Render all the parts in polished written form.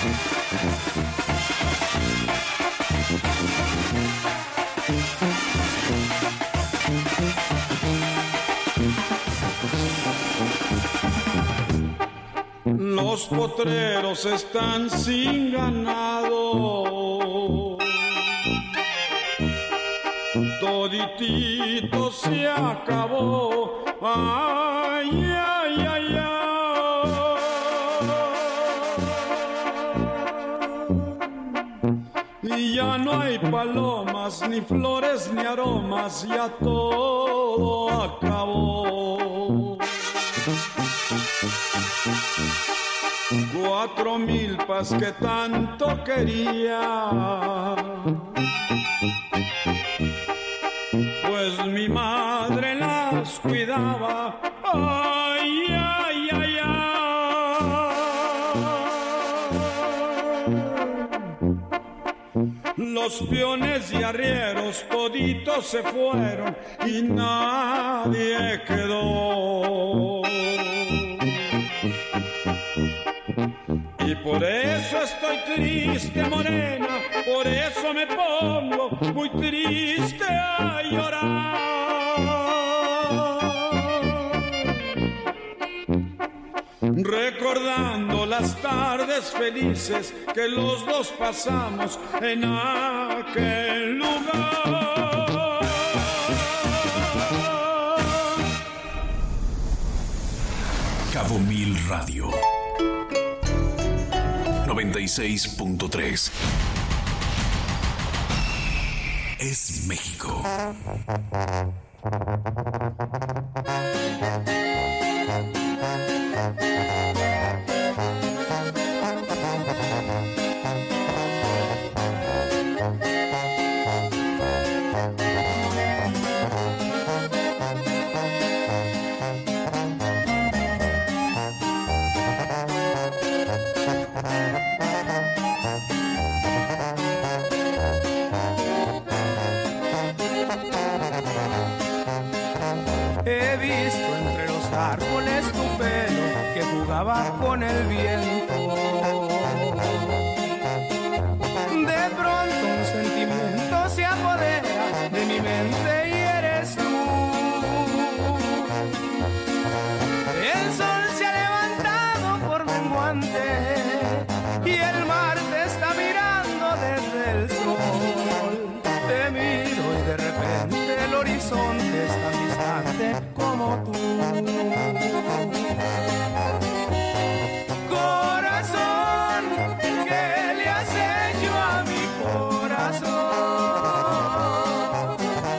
Los potreros están sin ganado, toditito se acabó. Ay, ay, ay, ay. Y ya no hay palomas, ni flores, ni aromas, ya todo acabó. 4 milpas que tanto quería, pues mi madre las cuidaba. Ay, ay, ay, ay. Los peones y arrieros toditos se fueron y nadie quedó. Y por eso estoy triste, morena, por eso me pongo muy triste a llorar. Recordando las tardes felices que los dos pasamos en aquel lugar. Cabo Mil Radio 96.3 es México. He visto entre los árboles tu pelo que jugaba con el viento. De pronto un sentimiento se apodera de mi mente y eres tú. El sol se ha levantado por menguante y el mar te está mirando desde el sol. Te miro y de repente el horizonte es tan distante como tú. Corazón, ¿qué le has hecho a mi corazón?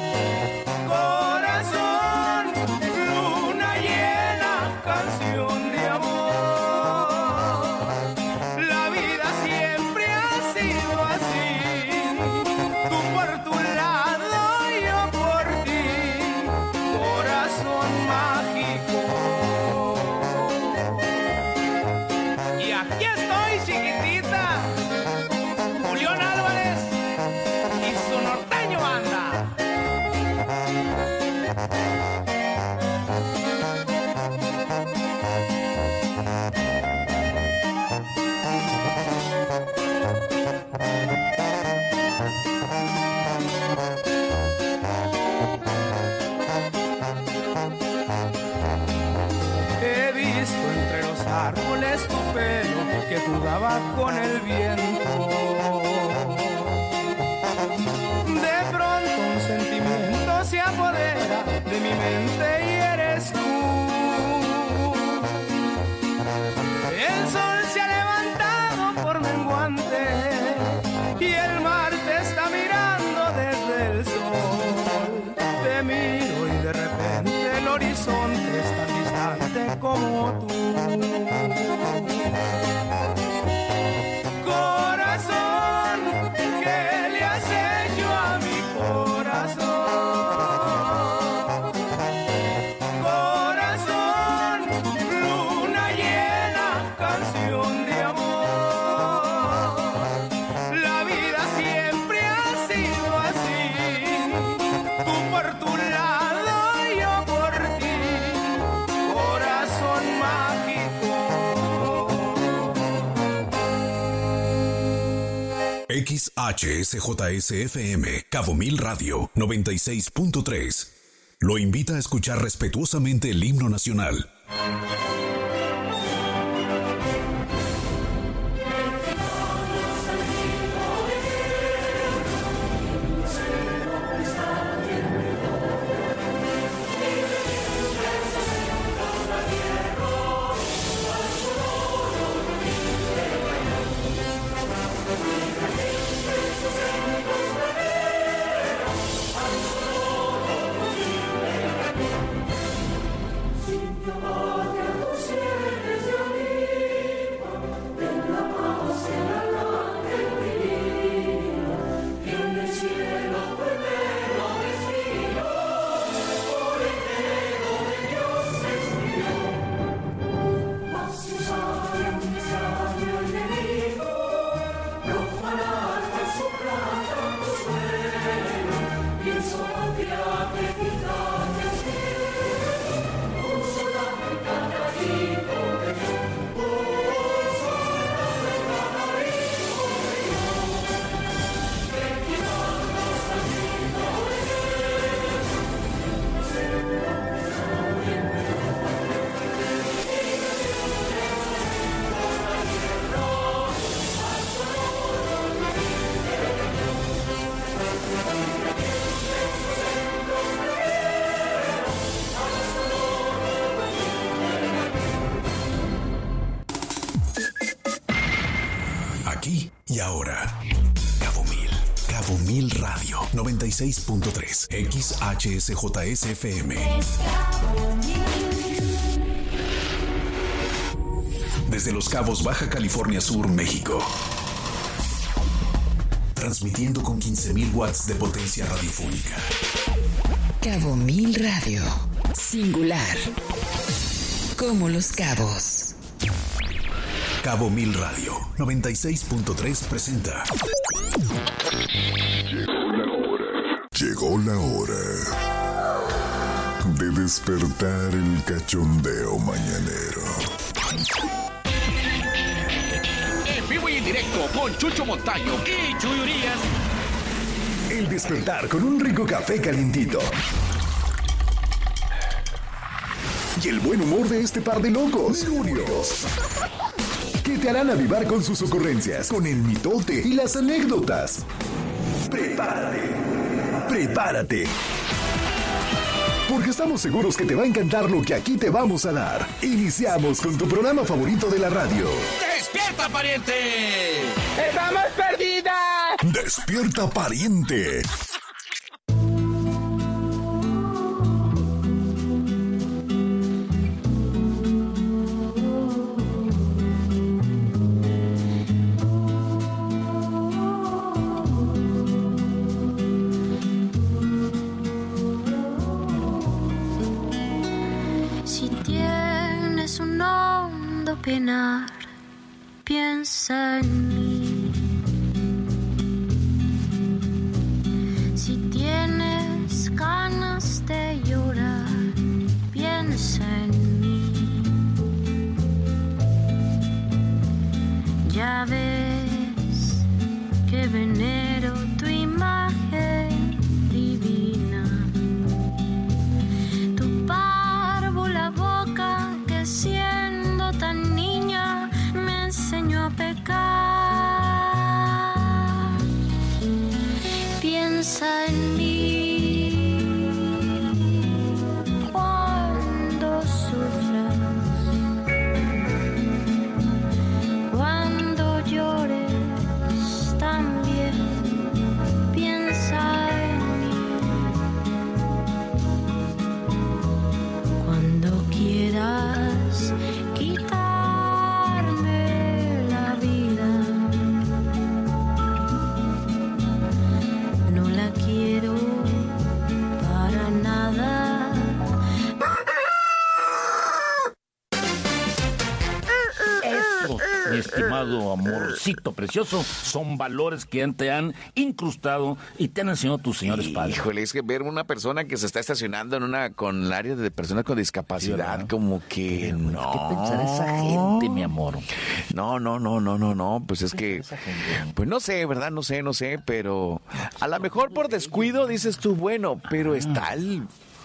Corazón, luna llena, canción de amor. La vida siempre ha sido así, tú por tu lado, yo por ti, corazón mágico. Y aquí estoy, chiquitita, Julián Álvarez y su norteño banda. He visto entre los árboles tu pelo que jugaba con el viento. De pronto un sentimiento se apodera de mi mente y eres tú. El sol se ha levantado por menguante y el mar te está mirando desde el sol. Te miro y de repente el horizonte es tan distante como tú. Corazón, ¿qué le has hecho a mi corazón? Corazón, XHSJSFM, Cabo Mil Radio, 96.3. Lo invita a escuchar respetuosamente el himno nacional. Y ahora, Cabo Mil Radio, 96.3, XHSJSFM. Desde Los Cabos, Baja California Sur, México. Transmitiendo con 15,000 watts de potencia radiofónica. Cabo Mil Radio, singular, como Los Cabos. Cabo Mil Radio, 96.3 presenta. Llegó la hora de despertar el cachondeo mañanero. En vivo y en directo con Chucho Montaño y Chuy Urias. El despertar con un rico café calientito. Y el buen humor de este par de locos, Juniors, que te harán avivar con sus ocurrencias, con el mitote y las anécdotas. Prepárate. Porque estamos seguros que te va a encantar lo que aquí te vamos a dar. Iniciamos con tu programa favorito de la radio. ¡Despierta, pariente! ¡Estamos perdidas! ¡Despierta, pariente! Penar, piensa en mí. Si tienes ganas de llorar, piensa en mí. Ya ves que venero tu imagen divina, tu párvula boca que siendo tan niña me enseñó a pecar. Piensa en mí cuando sufras, cuando llores también. amorcito precioso, son valores que te han incrustado y te han enseñado tus señores padres. Híjole, es que ver una persona que se está estacionando con el área de personas con discapacidad, sí, como que no. ¿Qué pensará esa gente, mi amor? No, pues es que, pues no sé, ¿verdad? No sé, pero a lo mejor por descuido dices tú, bueno, pero está el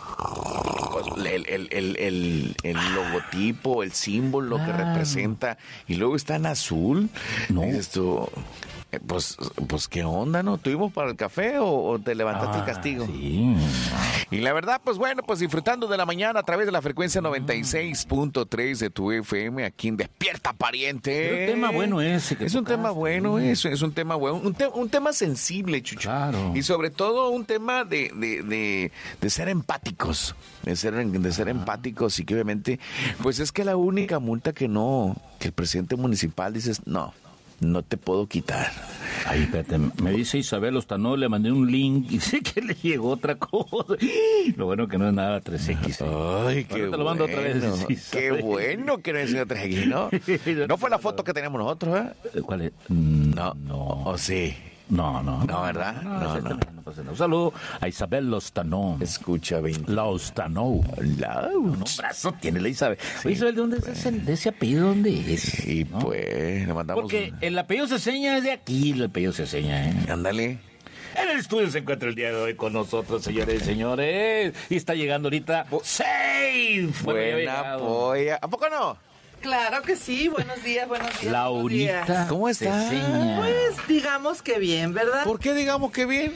logotipo, el símbolo que representa, y luego está en azul. No. Dices tú, pues qué onda, ¿no? ¿Tuvimos para el café o te levantaste el castigo? Sí. Y la verdad, pues bueno, pues disfrutando de la mañana a través de la frecuencia 96.3 de tu FM aquí en Despierta Pariente. Pero un tema bueno ese. Es un tema bueno, es un tema bueno, un tema sensible, Chucho. Claro. Y sobre todo un tema de ser empáticos, de ser empáticos, y que obviamente, pues es que la única multa que el presidente municipal dices, no te puedo quitar. Ay, espérate, me dice Isabel Ostanó, le mandé un link y sé que le llegó otra cosa. Lo bueno que no es nada 3X. Ay, qué bueno. Te lo mando otra vez. Qué bueno que no es 3X, ¿no? No fue la foto que tenemos nosotros, ¿eh? ¿Cuál es? No. ¿O sí? No, ¿verdad? No. Un saludo a Isabel Lostanó. Escucha, 20. Lostanó. Un brazo tiene la Isabel. Sí, Isabel, ¿de dónde es de ese apellido? ¿Dónde es? Y ¿no? Pues le mandamos. Porque el apellido Ceseña es de aquí, el apellido Ceseña, ¿eh? Ándale. En el estudio se encuentra el día de hoy con nosotros, señores y señores. Y está llegando ahorita Safe. Buena polla. ¿A poco no? Claro que sí, buenos días. Laurita, ¿cómo está? Pues digamos que bien, ¿verdad? ¿Por qué digamos que bien?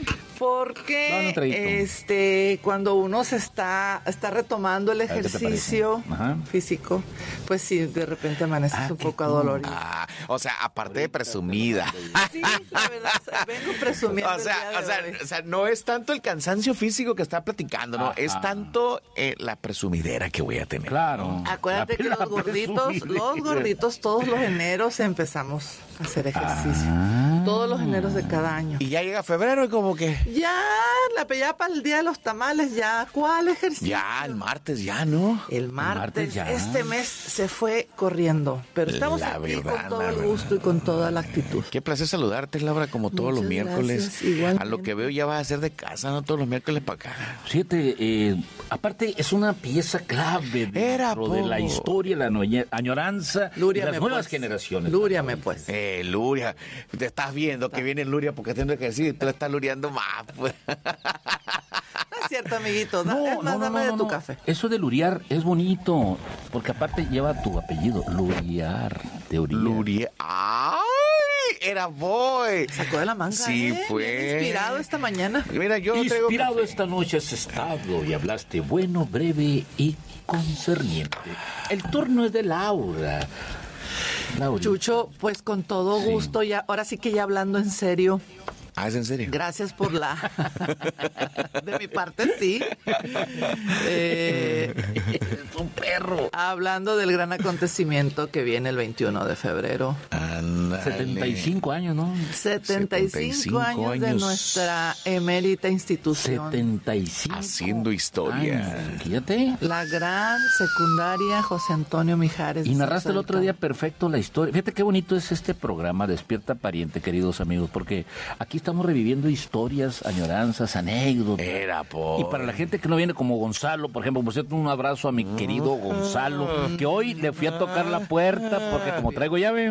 Porque cuando uno se está retomando el ejercicio físico, pues sí, de repente amaneces un poco adolorido. O sea, aparte de presumida. Sí, la verdad, vengo presumiendo. O sea, no es tanto el cansancio físico que está platicando, ¿no? Es tanto la presumidera que voy a tener. Claro. Acuérdate que los gorditos, todos los eneros empezamos a hacer ejercicio. Todos los eneros de cada año. Y ya llega febrero y como que... Ya para el día de los tamales, ya. ¿Cuál ejercicio? Ya, el martes ya, ¿no? El martes ya. Este mes se fue corriendo. Pero estamos aquí con todo el gusto y con toda la actitud. Qué placer saludarte, Laura, como todos los miércoles. Gracias, a lo que veo ya vas a ser de casa, ¿no? Todos los miércoles para acá. Fíjate, aparte es una pieza clave de la historia, la añoranza de las nuevas generaciones. Lúriame, pues. Luria, te estás viendo que viene Luria porque haciendo ejercicio y tú le estás luriando más, pues. No es cierto, amiguito. Dame de tu café. Eso de luriar es bonito, porque aparte lleva tu apellido, Luriar, teoría. Luriar. ¡Ay! Era boy. Sacó de la manga. Sí, pues. Bien inspirado esta mañana. Mira, yo inspirado esta noche has estado y hablaste bueno, breve y concerniente. El turno es de Laura. Chucho, pues con todo gusto, ya, ahora sí que ya hablando en serio. ¿Es en serio? Gracias por de mi parte, sí. Un perro. Hablando del gran acontecimiento que viene el 21 de febrero. Andale. 75 años, ¿no? 75 años de nuestra emérita institución. 75. Haciendo historia. Fíjate. La gran secundaria José Antonio Mijares. Y narraste el otro día perfecto la historia. Fíjate qué bonito es este programa, Despierta Pariente, queridos amigos, porque aquí estamos reviviendo historias, añoranzas, anécdotas. Y para la gente que no viene como Gonzalo, por ejemplo, por cierto, un abrazo a mi querido Gonzalo, que hoy le fui a tocar la puerta porque como traigo llave.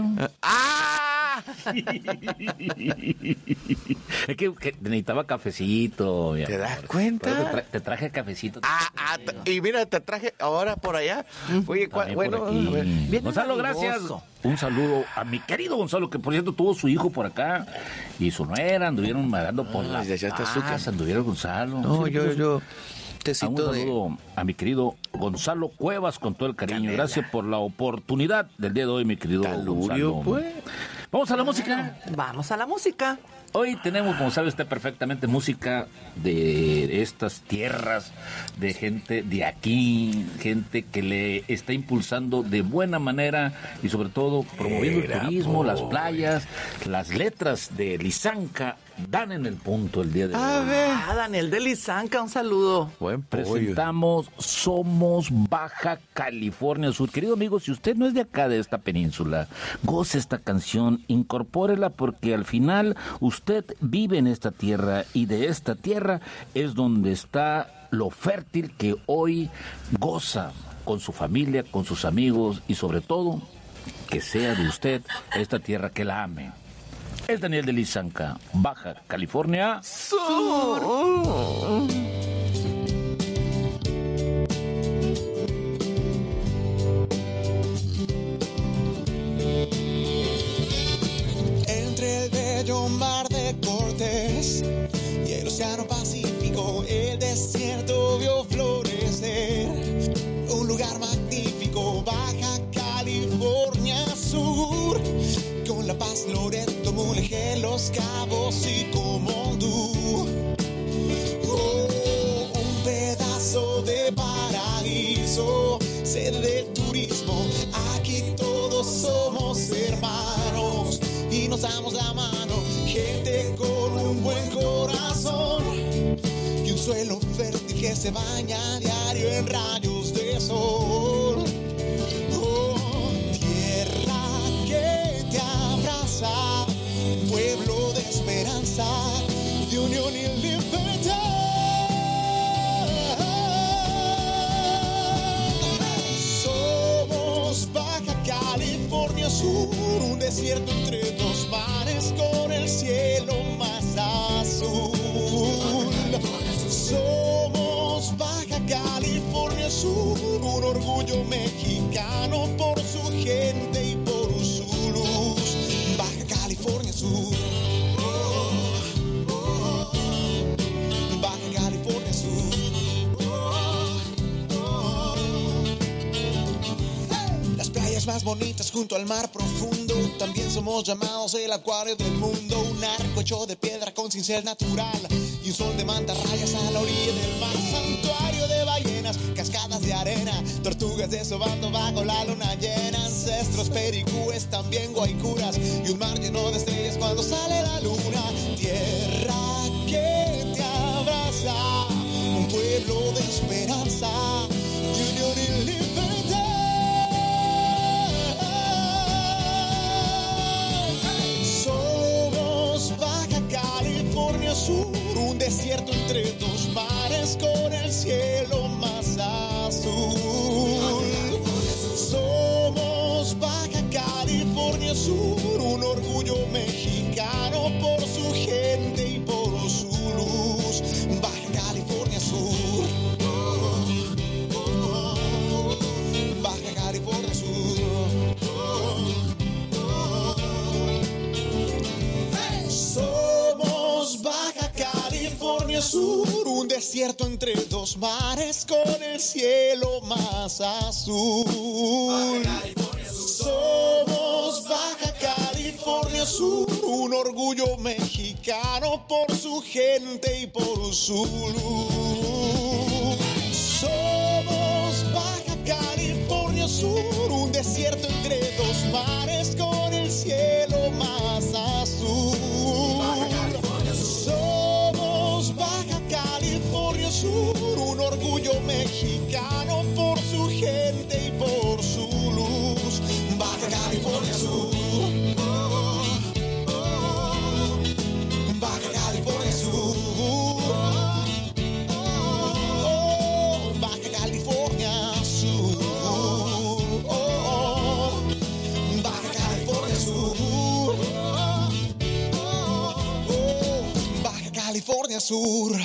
Es que necesitaba cafecito. ¿Te das cuenta? Te traje cafecito. Y mira, te traje ahora por allá. Oye, bueno, Gonzalo, gracias. Un saludo a mi querido Gonzalo, que por cierto tuvo su hijo por acá y su nuera, anduvieron marando por la casa, anduvieron Gonzalo. No, yo un saludo a mi querido Gonzalo Cuevas con todo el cariño. Gracias por la oportunidad del día de hoy, mi querido Gonzalo. Pues. Vamos a la música. Vamos a la música. Hoy tenemos, como sabe usted perfectamente, música de estas tierras, de gente de aquí, gente que le está impulsando de buena manera y sobre todo promoviendo el turismo, las playas, las letras de Lisanka dan en el punto el día de hoy. Daniel de Lizanca, un saludo. Buen pollo. Presentamos Somos Baja California Sur. Querido amigo, si usted no es de acá, de esta península, goce esta canción, incorpórela, porque al final usted vive en esta tierra y de esta tierra es donde está lo fértil que hoy goza con su familia, con sus amigos y sobre todo que sea de usted esta tierra que la ame. Es Daniel de Lizanca, Baja California Sur. Entre el bello mar de Cortés y el océano Pacífico, el desierto vio florecer un lugar magnífico, Baja California Sur, con La Paz, Loreto, Mulegé, Los Cabos y Comondú. Un pedazo de paraíso, sede del turismo, aquí todos somos hermanos y nos damos la mano, gente con un buen corazón y un suelo fértil que se baña a diario en rayos de sol. Tierra que te abraza, pueblo de esperanza, de unión y libertad. Somos Baja California Sur, un desierto entre dos mares con el cielo más azul. Somos Baja California Sur, un orgullo mexicano por su gente y por su luz. Baja California Sur. Baja California Sur. Las playas más bonitas junto al mar profundo, también somos llamados el acuario del mundo. Un arco hecho de piedra con cincel natural y un sol de mantarrayas a la orilla del mar. Santuario de ballenas, cascadas de arena, tortugas desobando bajo la luna llena. Ancestros pericúes, también guaycuras y un mar lleno de estrellas cuando sale la luna. Tierra que te abraza, un pueblo de esperanza, de unión y libertad. Somos Baja California Sur, un desierto entre dos mares con el cielo más azul. Somos Baja California Sur, un orgullo mexicano por su gente y por su luz. Baja California Sur. Baja California Sur. Somos Baja California Sur, un desierto entre dos mares con el cielo más azul. Somos Baja California Sur, un orgullo mexicano por su gente y por su luz. Somos Baja California Sur, un desierto entre dos mares con el cielo más azul. Somos Baja California Sur, un orgullo mexicano por su gente y por su luz. Baja California Sur. Baja California Sur. Baja California Sur. Baja California Sur. Baja California Sur.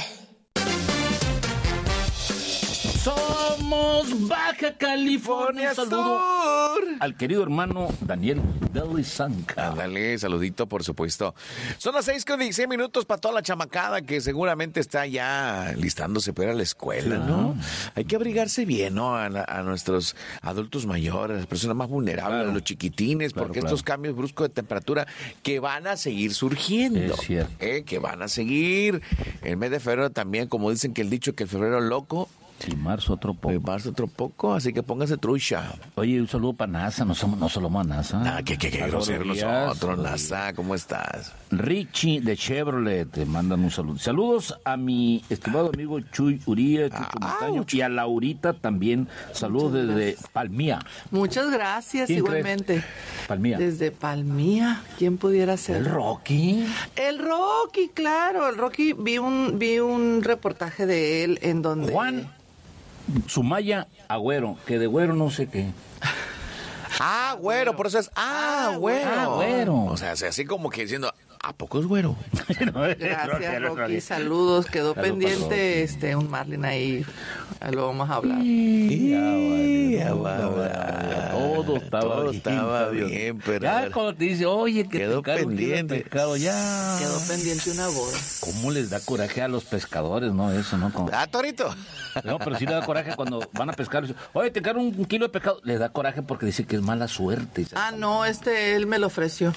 Somos Baja California. Saludo al querido hermano Daniel de Lizanca. Dale, saludito, por supuesto. Son las 6:16 para toda la chamacada que seguramente está ya listándose para ir a la escuela, ¿no? Hay que abrigarse bien, ¿no? A nuestros adultos mayores, a las personas más vulnerables, a los chiquitines, porque estos cambios bruscos de temperatura que van a seguir surgiendo. Es cierto. Que van a seguir. El mes de febrero también, como dicen que el dicho que el febrero loco, Sí, marzo otro poco. Así que póngase trucha. Oye, un saludo para NASA, no somos NASA. Qué grosero nosotros, NASA, ¿cómo estás? Richie de Chevrolet, te mandan un saludo. Saludos a mi estimado amigo Chuy Uría, Chucho Montaño, y a Laurita también. Saludos desde Palmía. Muchas gracias, igualmente. Palmía. Desde Palmía, ¿quién pudiera ser? ¿El Rocky? El Rocky, claro, el Rocky, vi un reportaje de él en donde... Juan Sumaya Agüero, que de güero no sé qué. Güero, por eso es güero. O sea, así como que diciendo, ¿a poco es güero? Gracias, Rocky, saludos. Quedó pendiente un Marlin ahí. Luego vamos a hablar. Todo estaba bien, pero ya cuando te dice, oye, que quedó pendiente. Quedó pendiente una boda. ¿Cómo les da coraje a los pescadores, no? Eso, ¿no? Torito. No, pero sí le da coraje cuando van a pescar. Oye, te cargan un kilo de pescado. Les da coraje porque dice que es mala suerte. No, él me lo ofreció.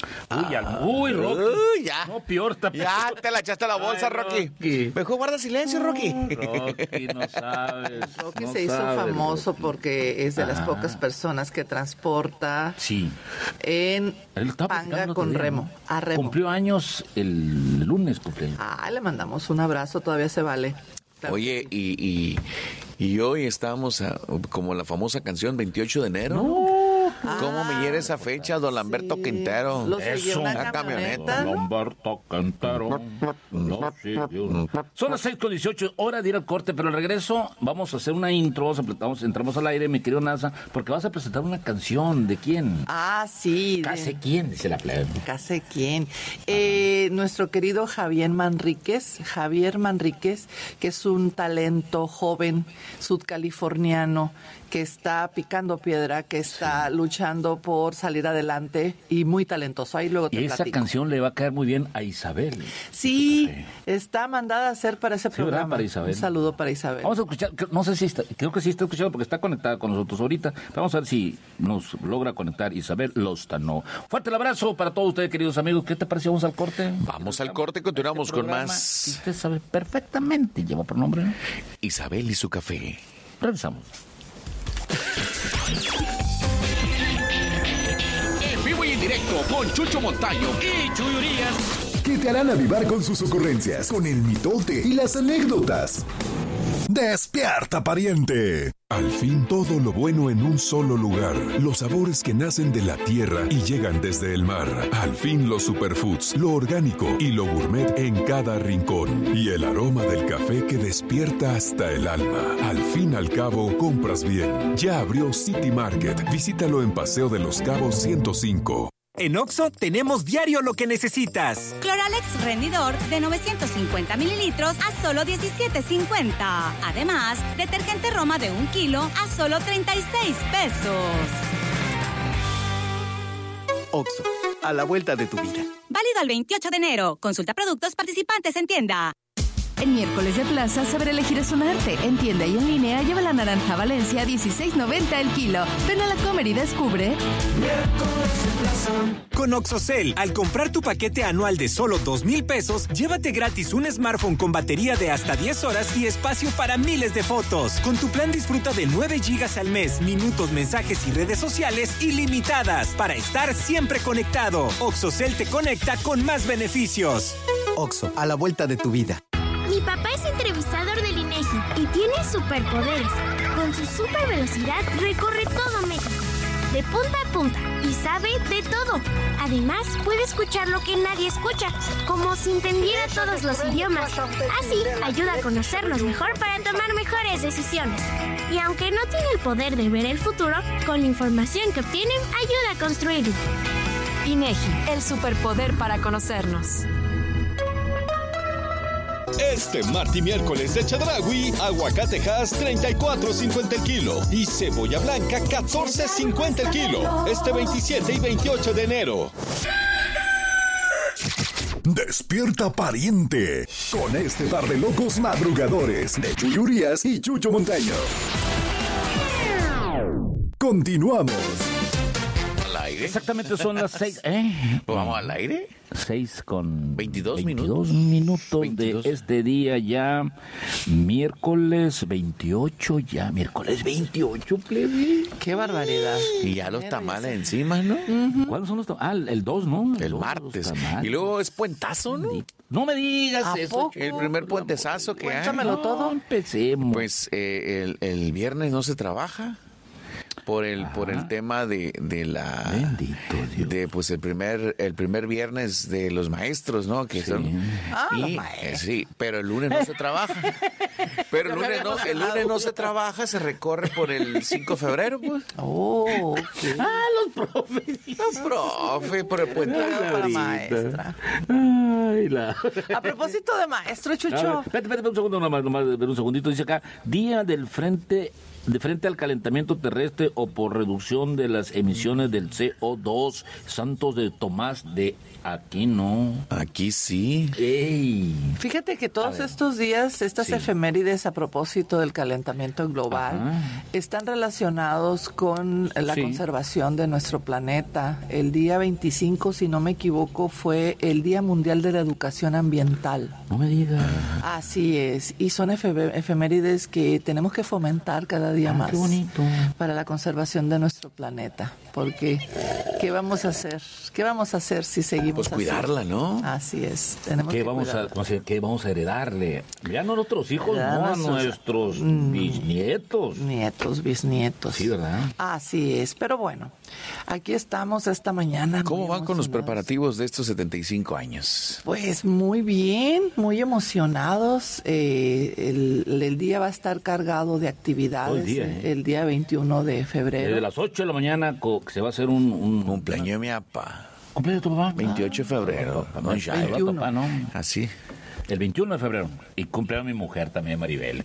Rocky. Ya. No, peor. Ya te la echaste a la bolsa, Rocky. Mejor guarda silencio, Rocky. Rocky, no sabes. Rocky se hizo famoso porque es de las pocas personas que transporta en panga con remo. A remo. Cumplió años el lunes, le mandamos un abrazo, todavía se vale. Claro. Oye, y hoy estábamos como la famosa canción 28 de enero. No. ¿Cómo me hiere esa fecha, don Lamberto Quintero? Eso, una camioneta. Lamberto Quintero. Son las 6:18, hora de ir al corte, pero al regreso vamos a hacer una intro, entramos al aire, mi querido NASA, porque vas a presentar una canción. ¿De quién? Sí. ¿Case quién? Dice la plebe. ¿Case quién? Nuestro querido Javier Manríquez, que es un talento joven sudcaliforniano, que está picando piedra, que está luchando por salir adelante y muy talentoso. Ahí luego te platico. Esa canción le va a caer muy bien a Isabel. Sí, está mandada a hacer para ese programa. Para Isabel. Un saludo para Isabel. Vamos a escuchar, no sé si creo que sí está escuchando porque está conectada con nosotros ahorita. Vamos a ver si nos logra conectar Isabel Lozano. Fuerte el abrazo para todos ustedes, queridos amigos. ¿Qué te pareció? ¿Vamos al corte? Vamos al corte, continuamos con más. Usted sabe perfectamente, lleva por nombre, ¿no? Isabel y su café. Regresamos. En vivo y en directo con Chucho Montaño y Chuy Urías. Que te harán avivar con sus ocurrencias, con el mitote y las anécdotas. ¡Despierta, pariente! Al fin todo lo bueno en un solo lugar. Los sabores que nacen de la tierra y llegan desde el mar. Al fin los superfoods, lo orgánico y lo gourmet en cada rincón. Y el aroma del café que despierta hasta el alma. Al fin al cabo, compras bien. Ya abrió City Market. Visítalo en Paseo de los Cabos 105. En Oxxo tenemos diario lo que necesitas. Cloralex rendidor de 950 mililitros a solo $17.50. Además, detergente Roma de 1 kilo a solo 36 pesos. Oxxo, a la vuelta de tu vida. Válido al 28 de enero. Consulta productos participantes en tienda. En miércoles de plaza, saber elegir es un arte. En tienda y en línea, lleva la naranja Valencia a $16.90 el kilo. Ven a la Comer y descubre. Con OxoCell, al comprar tu paquete anual de solo $2,000, llévate gratis un smartphone con batería de hasta 10 horas y espacio para miles de fotos. Con tu plan disfruta de 9 gigas al mes, minutos, mensajes y redes sociales ilimitadas para estar siempre conectado. OxoCell te conecta con más beneficios. Oxo, a la vuelta de tu vida. Mi papá es entrevistador del INEGI y tiene superpoderes. Con su super velocidad recorre todo México, de punta a punta, y sabe de todo. Además, puede escuchar lo que nadie escucha, como si entendiera todos los idiomas. Así, ayuda a conocernos mejor para tomar mejores decisiones. Y aunque no tiene el poder de ver el futuro, con la información que obtiene, ayuda a construirlo. INEGI, el superpoder para conocernos. Este martes y miércoles de Chedraui, aguacatejas 34.50 el kilo y cebolla blanca 14.50 el kilo. Este 27 y 28 de enero. Despierta, pariente, con este par de locos madrugadores de Chuy Urías y Chucho Montaño. Continuamos. aire? Exactamente son las 6. ¿Pues vamos al aire? 6 con 22 minutos 22. De este día ya, miércoles 28, ya, miércoles 28, plebe. ¡Qué barbaridad! Y ya los tamales encima, ¿no? ¿Cuándo son los tamales? El 2, ¿no? El martes. Y luego es puentazo, ¿no? No me digas eso. Poco? El primer puentezazo que hay. Cuéntamelo todo. Empecemos. Pues el viernes no se trabaja. Por el tema de la bendito Dios. De pues el primer viernes de los maestros, ¿no? Que son los maestros. Sí, pero el lunes no se trabaja. Pero el lunes no se trabaja, se recorre por el 5 de febrero, pues. Oh, okay. Los profes. Los profes por el puente. Para maestra. Ay, A propósito de maestro, Chucho. Espérate un segundo, nomás, un segundito. Dice acá, día de frente al calentamiento terrestre o por reducción de las emisiones del CO2. Santos de Tomás de Aquino. Aquí sí. ¡Ey! Fíjate que todos estos días, estas efemérides a propósito del calentamiento global, están relacionados con la conservación de nuestro planeta. El día 25, si no me equivoco, fue el Día Mundial de la Educación Ambiental. No me digas. Así es. Y son efemérides que tenemos que fomentar cada día más. Qué bonito. Para la conservación de nuestro planeta. Porque, ¿qué vamos a hacer? ¿Qué vamos a hacer si seguimos pues así? Cuidarla, ¿no? Así es. Tenemos ¿Qué que vamos ¿Qué vamos a heredarle? Ya no a nuestros hijos, no a nuestros bisnietos. Nietos, bisnietos. Sí, ¿verdad? Así es. Pero bueno, aquí estamos esta mañana. ¿Cómo van con los preparativos de estos 75 años? Pues muy bien, muy emocionados. El día va a estar cargado de actividades. El día 21 de febrero. Desde las 8 de la mañana se va a hacer un cumpleaños de mi papá. ¿Cumpleaños de tu papá? 28 de febrero. ¿No? Así. El 21 de febrero. Y cumpleaños mi mujer también, Maribel.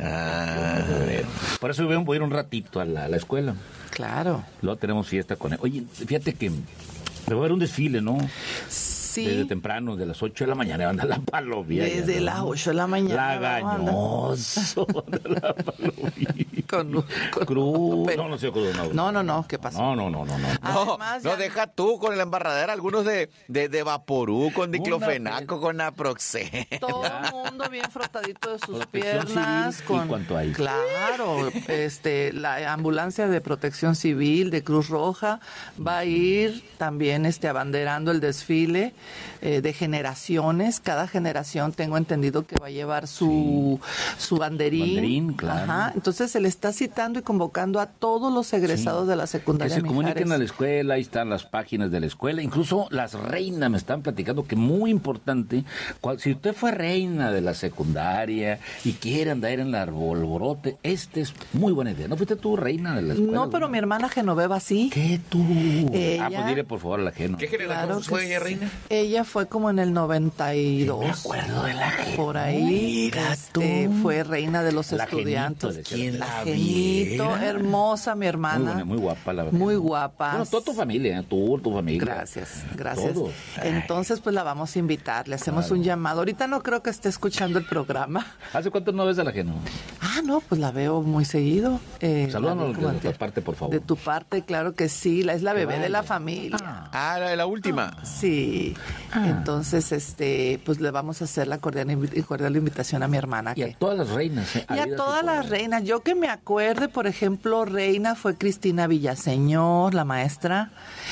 Por eso voy a ir un ratito a la escuela. Claro. Luego tenemos fiesta con él. Oye, fíjate que me va a haber un desfile, ¿no? Sí. Desde temprano, de las 8 de la mañana, van a la palomía. Desde las 8 de la mañana. Lagañoso. La palomía. Con cruz. No sé cruz. No, ¿qué pasó? No. Además, no, deja tú con la embarradera, algunos de Vaporú, con diclofenaco, con Naproxen. Todo el mundo bien frotadito de sus piernas. Civil, ¿cuánto hay? Claro, la ambulancia de Protección Civil, de Cruz Roja, va a ir también abanderando el desfile de generaciones. Cada generación, tengo entendido que va a llevar su banderín. Claro. Ajá. Entonces se le está citando y convocando a todos los egresados de la secundaria. Que se Mijares. comuniquen a la escuela, ahí están las páginas de la escuela. Incluso las reinas me están platicando que muy importante, si usted fue reina de la secundaria y quiere andar en el alborote, es muy buena idea. ¿No fuiste tú reina de la escuela? No, pero mi hermana Genoveva sí. ¿Qué tú? Ella, pues dile por favor a la Geno. ¿Qué generación fue ella, reina? Ella fue como en el 92. Me acuerdo de la Geno. Por ahí fue reina de los la estudiantes. ¿Quién la Genito, hermosa mi hermana. Muy buena, muy guapa la verdad. Muy guapa. Bueno, toda tu familia, tu familia. Gracias. Todos. Entonces, pues la vamos a invitar, le hacemos un llamado. Ahorita no creo que esté escuchando el programa. ¿Hace cuánto no ves a la Geno? No, pues la veo muy seguido. Salúdanos de tu parte, por favor. De tu parte, claro que sí, es la bebé de la familia. La última. Sí. Entonces, pues le vamos a hacer la cordial invitación a mi hermana. Y a todas las reinas. Y a todas las reinas. Yo que me acuerde, por ejemplo, reina fue Cristina Villaseñor, la maestra.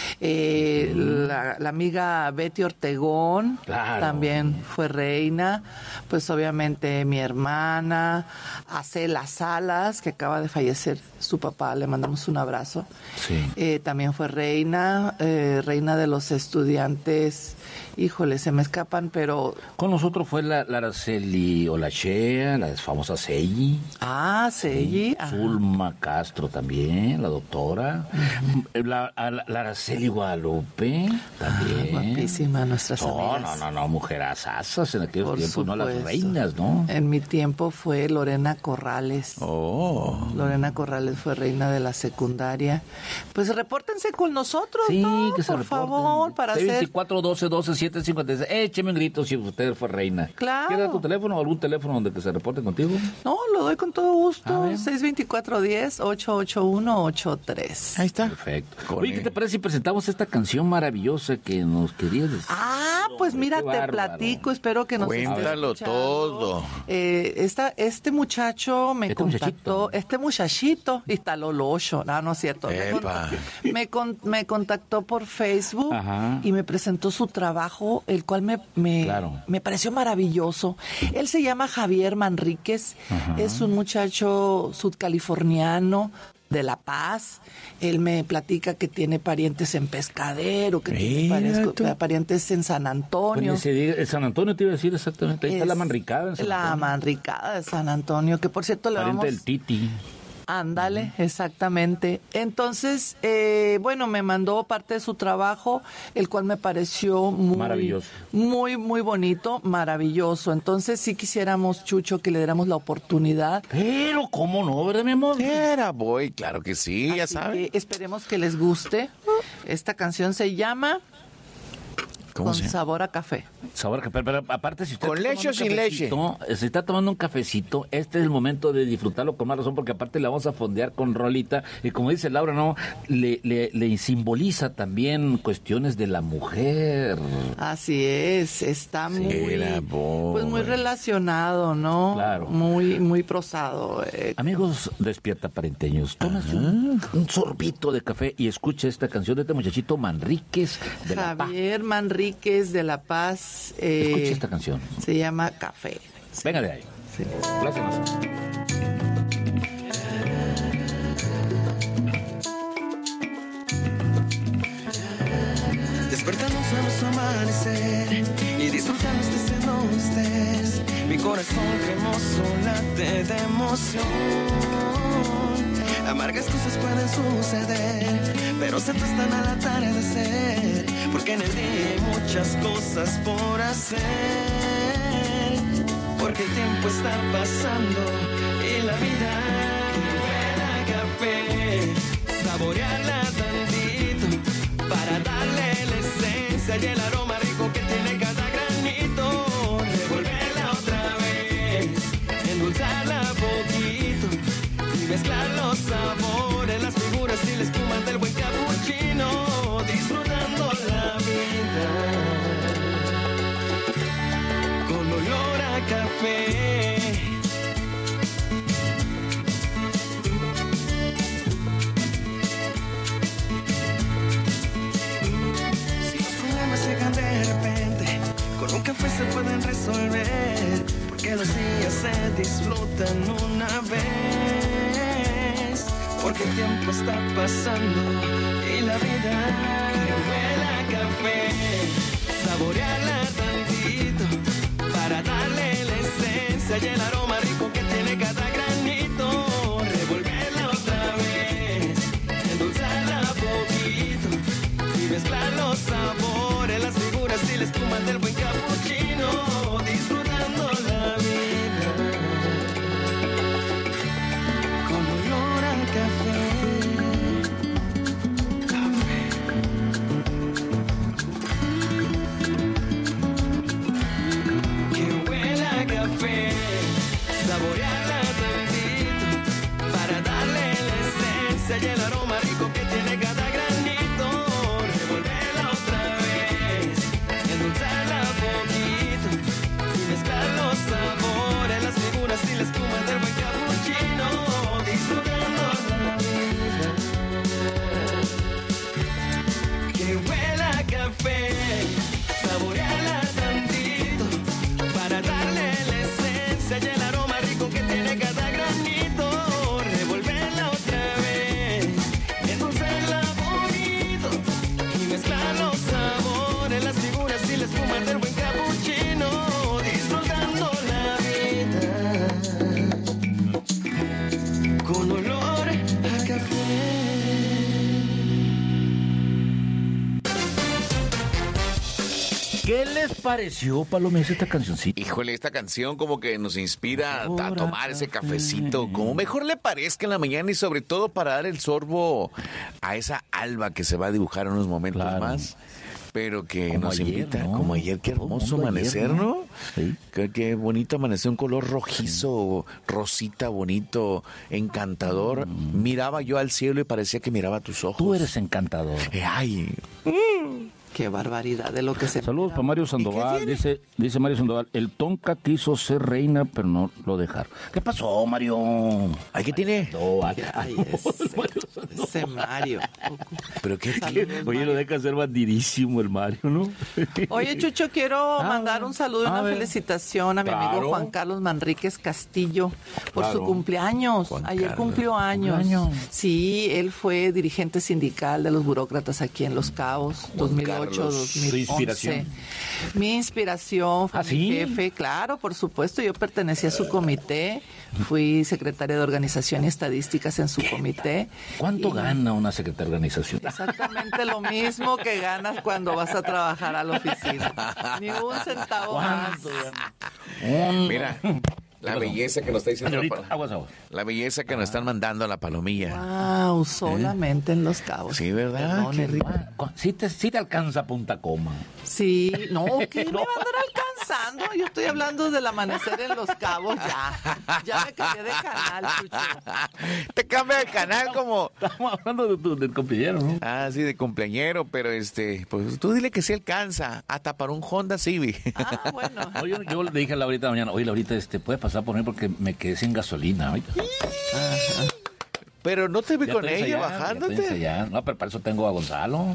La amiga Betty Ortegón también fue reina. Pues obviamente mi hermana, Acela Salas, que acaba de fallecer su papá, le mandamos un abrazo. Sí. También fue reina, reina de los estudiantes. Híjole, se me escapan, pero... Con nosotros fue la Araceli Olachea, la famosa Selli. Selli. Zulma Castro también, la doctora. La Araceli Guadalupe también. Guapísima, nuestras amigas. No, mujerazas en aquellos tiempos, no las reinas, ¿no? En mi tiempo fue Lorena Corral. Corrales. Oh. Lorena Corrales fue reina de la secundaria. Pues repórtense con nosotros, sí, ¿no? Que se por reporten. favor, para hacer... 24 12 12 756. Écheme un grito si usted fue reina. Claro. ¿Quieres dar tu teléfono o algún teléfono donde que se reporten contigo? No, lo doy con todo gusto. 624-10-881-83. Ahí está. Perfecto. Oye, ¿qué te parece si presentamos esta canción maravillosa que nos querías decir? Pues mira, qué te bárbaro. platico, espero que nos Cuéntalo todo. Este muchacho me contactó, este muchachito, instaló lo ocho, no es cierto. Me contactó por Facebook. Ajá. Y me presentó su trabajo, el cual me pareció maravilloso. Él se llama Javier Manríquez, es un muchacho sudcaliforniano de La Paz. Él me platica que tiene parientes en Pescadero, que tiene parientes en San Antonio. Pues San Antonio te iba a decir exactamente, ahí está la Manricada en San Antonio. La Manricada de San Antonio, que por cierto le Pariente vamos... del Titi. Ándale, exactamente. Entonces, bueno, me mandó parte de su trabajo, el cual me pareció maravilloso. Muy, muy bonito, maravilloso. Entonces, sí quisiéramos, Chucho, que le diéramos la oportunidad. Pero, ¿cómo no, verdad, mi amor? Claro que sí, ya sabes. Esperemos que les guste. Esta canción se llama... Con sabor a café. Sabor a café, pero aparte si usted ¿Con leche o sin leche? Se está tomando un cafecito, este es el momento de disfrutarlo con más razón, porque aparte le vamos a fondear con rolita, y como dice Laura, no, le simboliza también cuestiones de la mujer. Así es, está muy relacionado, ¿no? Claro. Muy prosado. Amigos Despierta Parenteños, tómase un sorbito de café y escucha esta canción de este muchachito Manríquez de La Paz. Javier Manríquez de La Paz. Escucha esta canción. Se llama Café. Sí. Venga de ahí. Sí. Gracias. Despertamos a nuestro amanecer y disfrutamos de ese donde estés. Mi corazón cremoso late de emoción. Amargas cosas pueden suceder, pero se tostan al atardecer, porque en el día hay muchas cosas por hacer. Porque el tiempo está pasando y la vida huele a café. Saborearla tantito para darle la esencia y el aroma rico que tiene cada granito. Revolverla otra vez, endulzarla poquito y mezclar los sabores, las figuras y la espuma del buen cappuccino, disfrutando la vida con olor a café. Si los problemas llegan de repente, con un café se pueden resolver, porque los días se disfrutan una vez. Porque el tiempo está pasando y la vida huele a café. Saborearla tantito para darle la esencia y el aroma rico que tiene cada granito. Revolverla otra vez, endulzarla poquito y mezclar los sabores, las figuras y la espuma del buen cappuccino, disfrutando la vida con olor a café. Que huele a café, saborearla tantito para darle la esencia y el aroma rico que tiene cada granito. Revolverla otra vez, endulzarla les pareció, Palomés, esta cancioncita? Híjole, esta canción como que nos inspira a tomar ese cafecito, como mejor le parezca en la mañana y sobre todo para dar el sorbo a esa alba que se va a dibujar en unos momentos más. Pero que como nos ayer, invita, ¿no? Como ayer, qué hermoso amanecer, ayer, ¿no? Sí. Qué bonito amanecer, un color rojizo, rosita, bonito, encantador. Miraba yo al cielo y parecía que miraba tus ojos. Tú eres encantador. Ay. Qué barbaridad de lo que se... Saludos para Mario Sandoval. Dice Mario Sandoval, el Tonka quiso ser reina, pero no lo dejaron. ¿Qué pasó, Mario? ¿Ay, qué tiene? Ese Mario. ¿Pero qué? Oye, lo deja ser bandidísimo el Mario, ¿no? Oye, Chucho, quiero mandar un saludo y una felicitación a mi amigo Juan Carlos Manríquez Castillo por su cumpleaños. Ayer cumplió años. Sí, él fue dirigente sindical de los burócratas aquí en Los Cabos, 2008. 2011. Mi inspiración fue mi jefe, claro, por supuesto. Yo pertenecía a su comité, fui secretaria de Organización y Estadísticas en su comité. ¿Cuánto gana una secretaria de organización? Exactamente lo mismo que ganas cuando vas a trabajar a la oficina. Ni un centavo más. Mira. La belleza que nos está diciendo la belleza que nos están mandando a la Palomilla. Wow, solamente en Los Cabos. Sí, ¿verdad? Sí te alcanza Punta Coma. Sí, no, ¿qué me va a andar alcanzando? Yo estoy hablando del amanecer en Los Cabos ya me cambié de canal, Chucho. Te cambia de canal como... Estamos hablando del cumpleañero, ¿no? Ah, sí, de cumpleañero, pero pues tú dile que sí alcanza, hasta para un Honda Civic. Ah, bueno. Oye, yo le dije a Laurita mañana, oye, Laurita, ¿puedes pasar a poner porque me quedé sin gasolina? Pero no te vi con ella bajándote. No, pero para eso tengo a Gonzalo.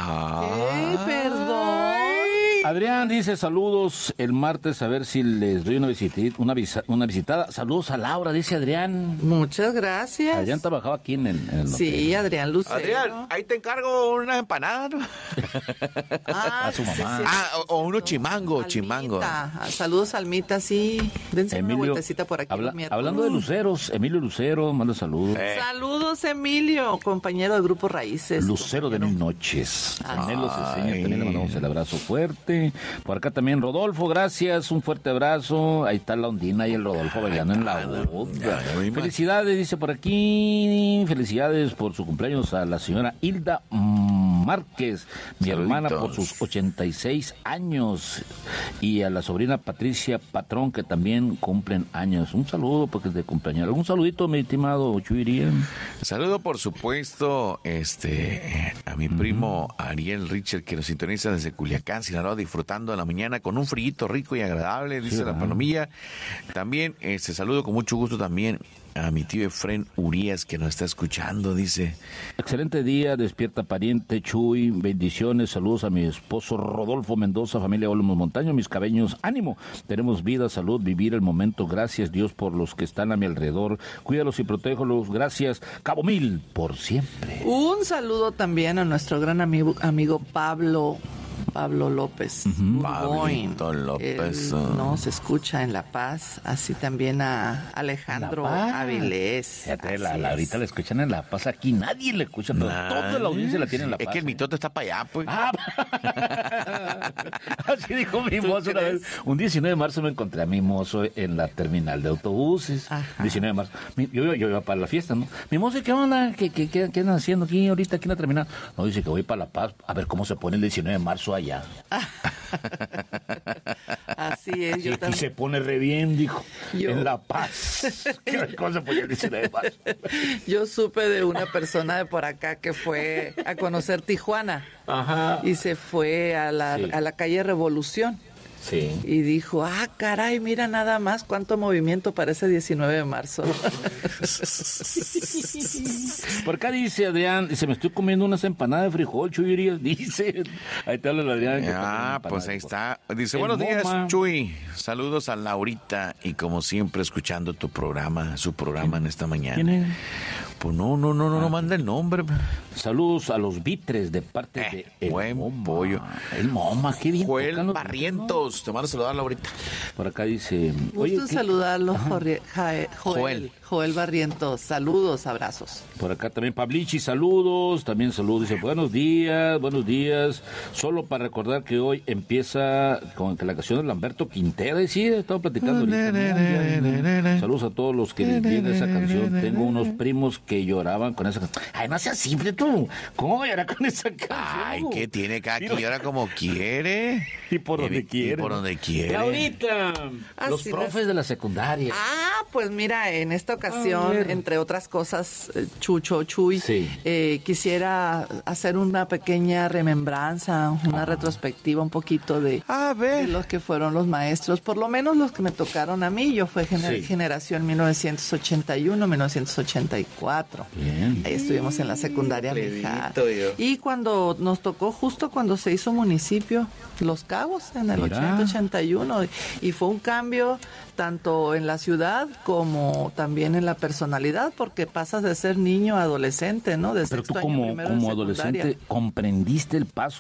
Perdón. Adrián dice, saludos el martes, a ver si les doy una visitada. Saludos a Laura, dice Adrián. Muchas gracias. Adrián trabajaba aquí en el sí, hotel. Adrián Lucero. Adrián, ahí te encargo una empanada, ¿no? A su mamá. O uno chimango. Saludos, Almita, sí. Dense una vueltecita por aquí. Hablando de luceros, Emilio Lucero, manda saludos. Saludos, Emilio, compañero del Grupo Raíces. Lucero de Mil Noches. Anhelo Ceseña, también le mandamos el abrazo fuerte. Por acá también Rodolfo, gracias, un fuerte abrazo. Ahí está la Ondina y el Rodolfo bailando en la boda. Felicidades, dice por aquí. Felicidades por su cumpleaños a la señora Hilda Márquez, mi hermana, por sus 86 años. Y a la sobrina Patricia Patrón, que también cumplen años. Un saludo porque es de cumpleaños. Un saludito, mi estimado Chuiría. Saludo, por supuesto, a mi primo Ariel Richard, que nos sintoniza desde Culiacán, Sinaloa, disfrutando de la mañana con un frito rico y agradable, dice la Palomilla. También saludo con mucho gusto también a mi tío Efren Urias, que nos está escuchando, dice. Excelente día, despierta pariente Chuy, bendiciones, saludos a mi esposo Rodolfo Mendoza, familia Olmos Montaño, mis cabeños, ánimo, tenemos vida, salud, vivir el momento, gracias Dios por los que están a mi alrededor, cuídalos y protégelos, gracias, Cabo Mil, por siempre. Un saludo también a nuestro gran amigo Pablo López. Pablito López. Nos escucha en La Paz, así también a Alejandro Avilés. Fíjate, ahorita la escuchan en La Paz, aquí nadie le escucha, pero toda la audiencia la tiene en La Paz. Es que el mitote está para allá, pues. Así dijo mi mozo una vez. Un 19 de marzo me encontré a mi mozo en la terminal de autobuses. Ajá. 19 de marzo. Yo iba para la fiesta, ¿no? Mi mozo, ¿qué onda? ¿Qué andan haciendo aquí ahorita, aquí en la terminal? No, dice que voy para La Paz, a ver cómo se pone el 19 de marzo allá. Así es, yo y se pone re bien, dijo, en La Paz. ¿Qué cosa podía decir de Paz? Yo supe de una persona de por acá que fue a conocer Tijuana. Ajá. Y se fue a la calle Revolución. Sí. Y dijo, caray, mira nada más cuánto movimiento para ese 19 de marzo. Por acá dice Adrián, dice, me estoy comiendo unas empanadas de frijol, Chuy, dice. Ahí te habla el Adrián. Pues ahí está. Dice, buenos días, Chuy. Saludos a Laurita y como siempre escuchando su programa en esta mañana. ¿Quién es? pues no manda el nombre. Saludos a los Vitres de parte de el buen Moma. pollo. El Moma, qué bien. Joel Barrientos, te mando a saludarlo ahorita. Por acá dice... Gusto saludarlo, Joel Barrientos. Saludos, abrazos. Por acá también Pablichi, saludos. También saludos. Dice, buenos días. Solo para recordar que hoy empieza con la canción de Lamberto Quintero. Y sí, he estado platicando ahorita. Saludos a todos los que les viene esa canción. Tengo unos primos que lloraban con esa canción. Ay, no seas simple tú. ¿Cómo llorar con esa canción? Ay, ¿qué tiene? Cada quien llora como quiere. Y por donde quiere. Y por donde quiere. Y ahorita, los profes de la secundaria. Pues mira, en esta ocasión, entre otras cosas, Chuy, quisiera hacer una pequeña remembranza, una retrospectiva un poquito de los que fueron los maestros, por lo menos los que me tocaron a mí. Yo fui generación 1981, 1984. Bien. Ahí estuvimos en la secundaria Mijar. Y cuando nos tocó, justo cuando se hizo municipio, Los Cabos, en el 80-81, y fue un cambio tanto en la ciudad como también en la personalidad, porque pasas de ser niño a adolescente, ¿no? Pero tú como adolescente comprendiste el paso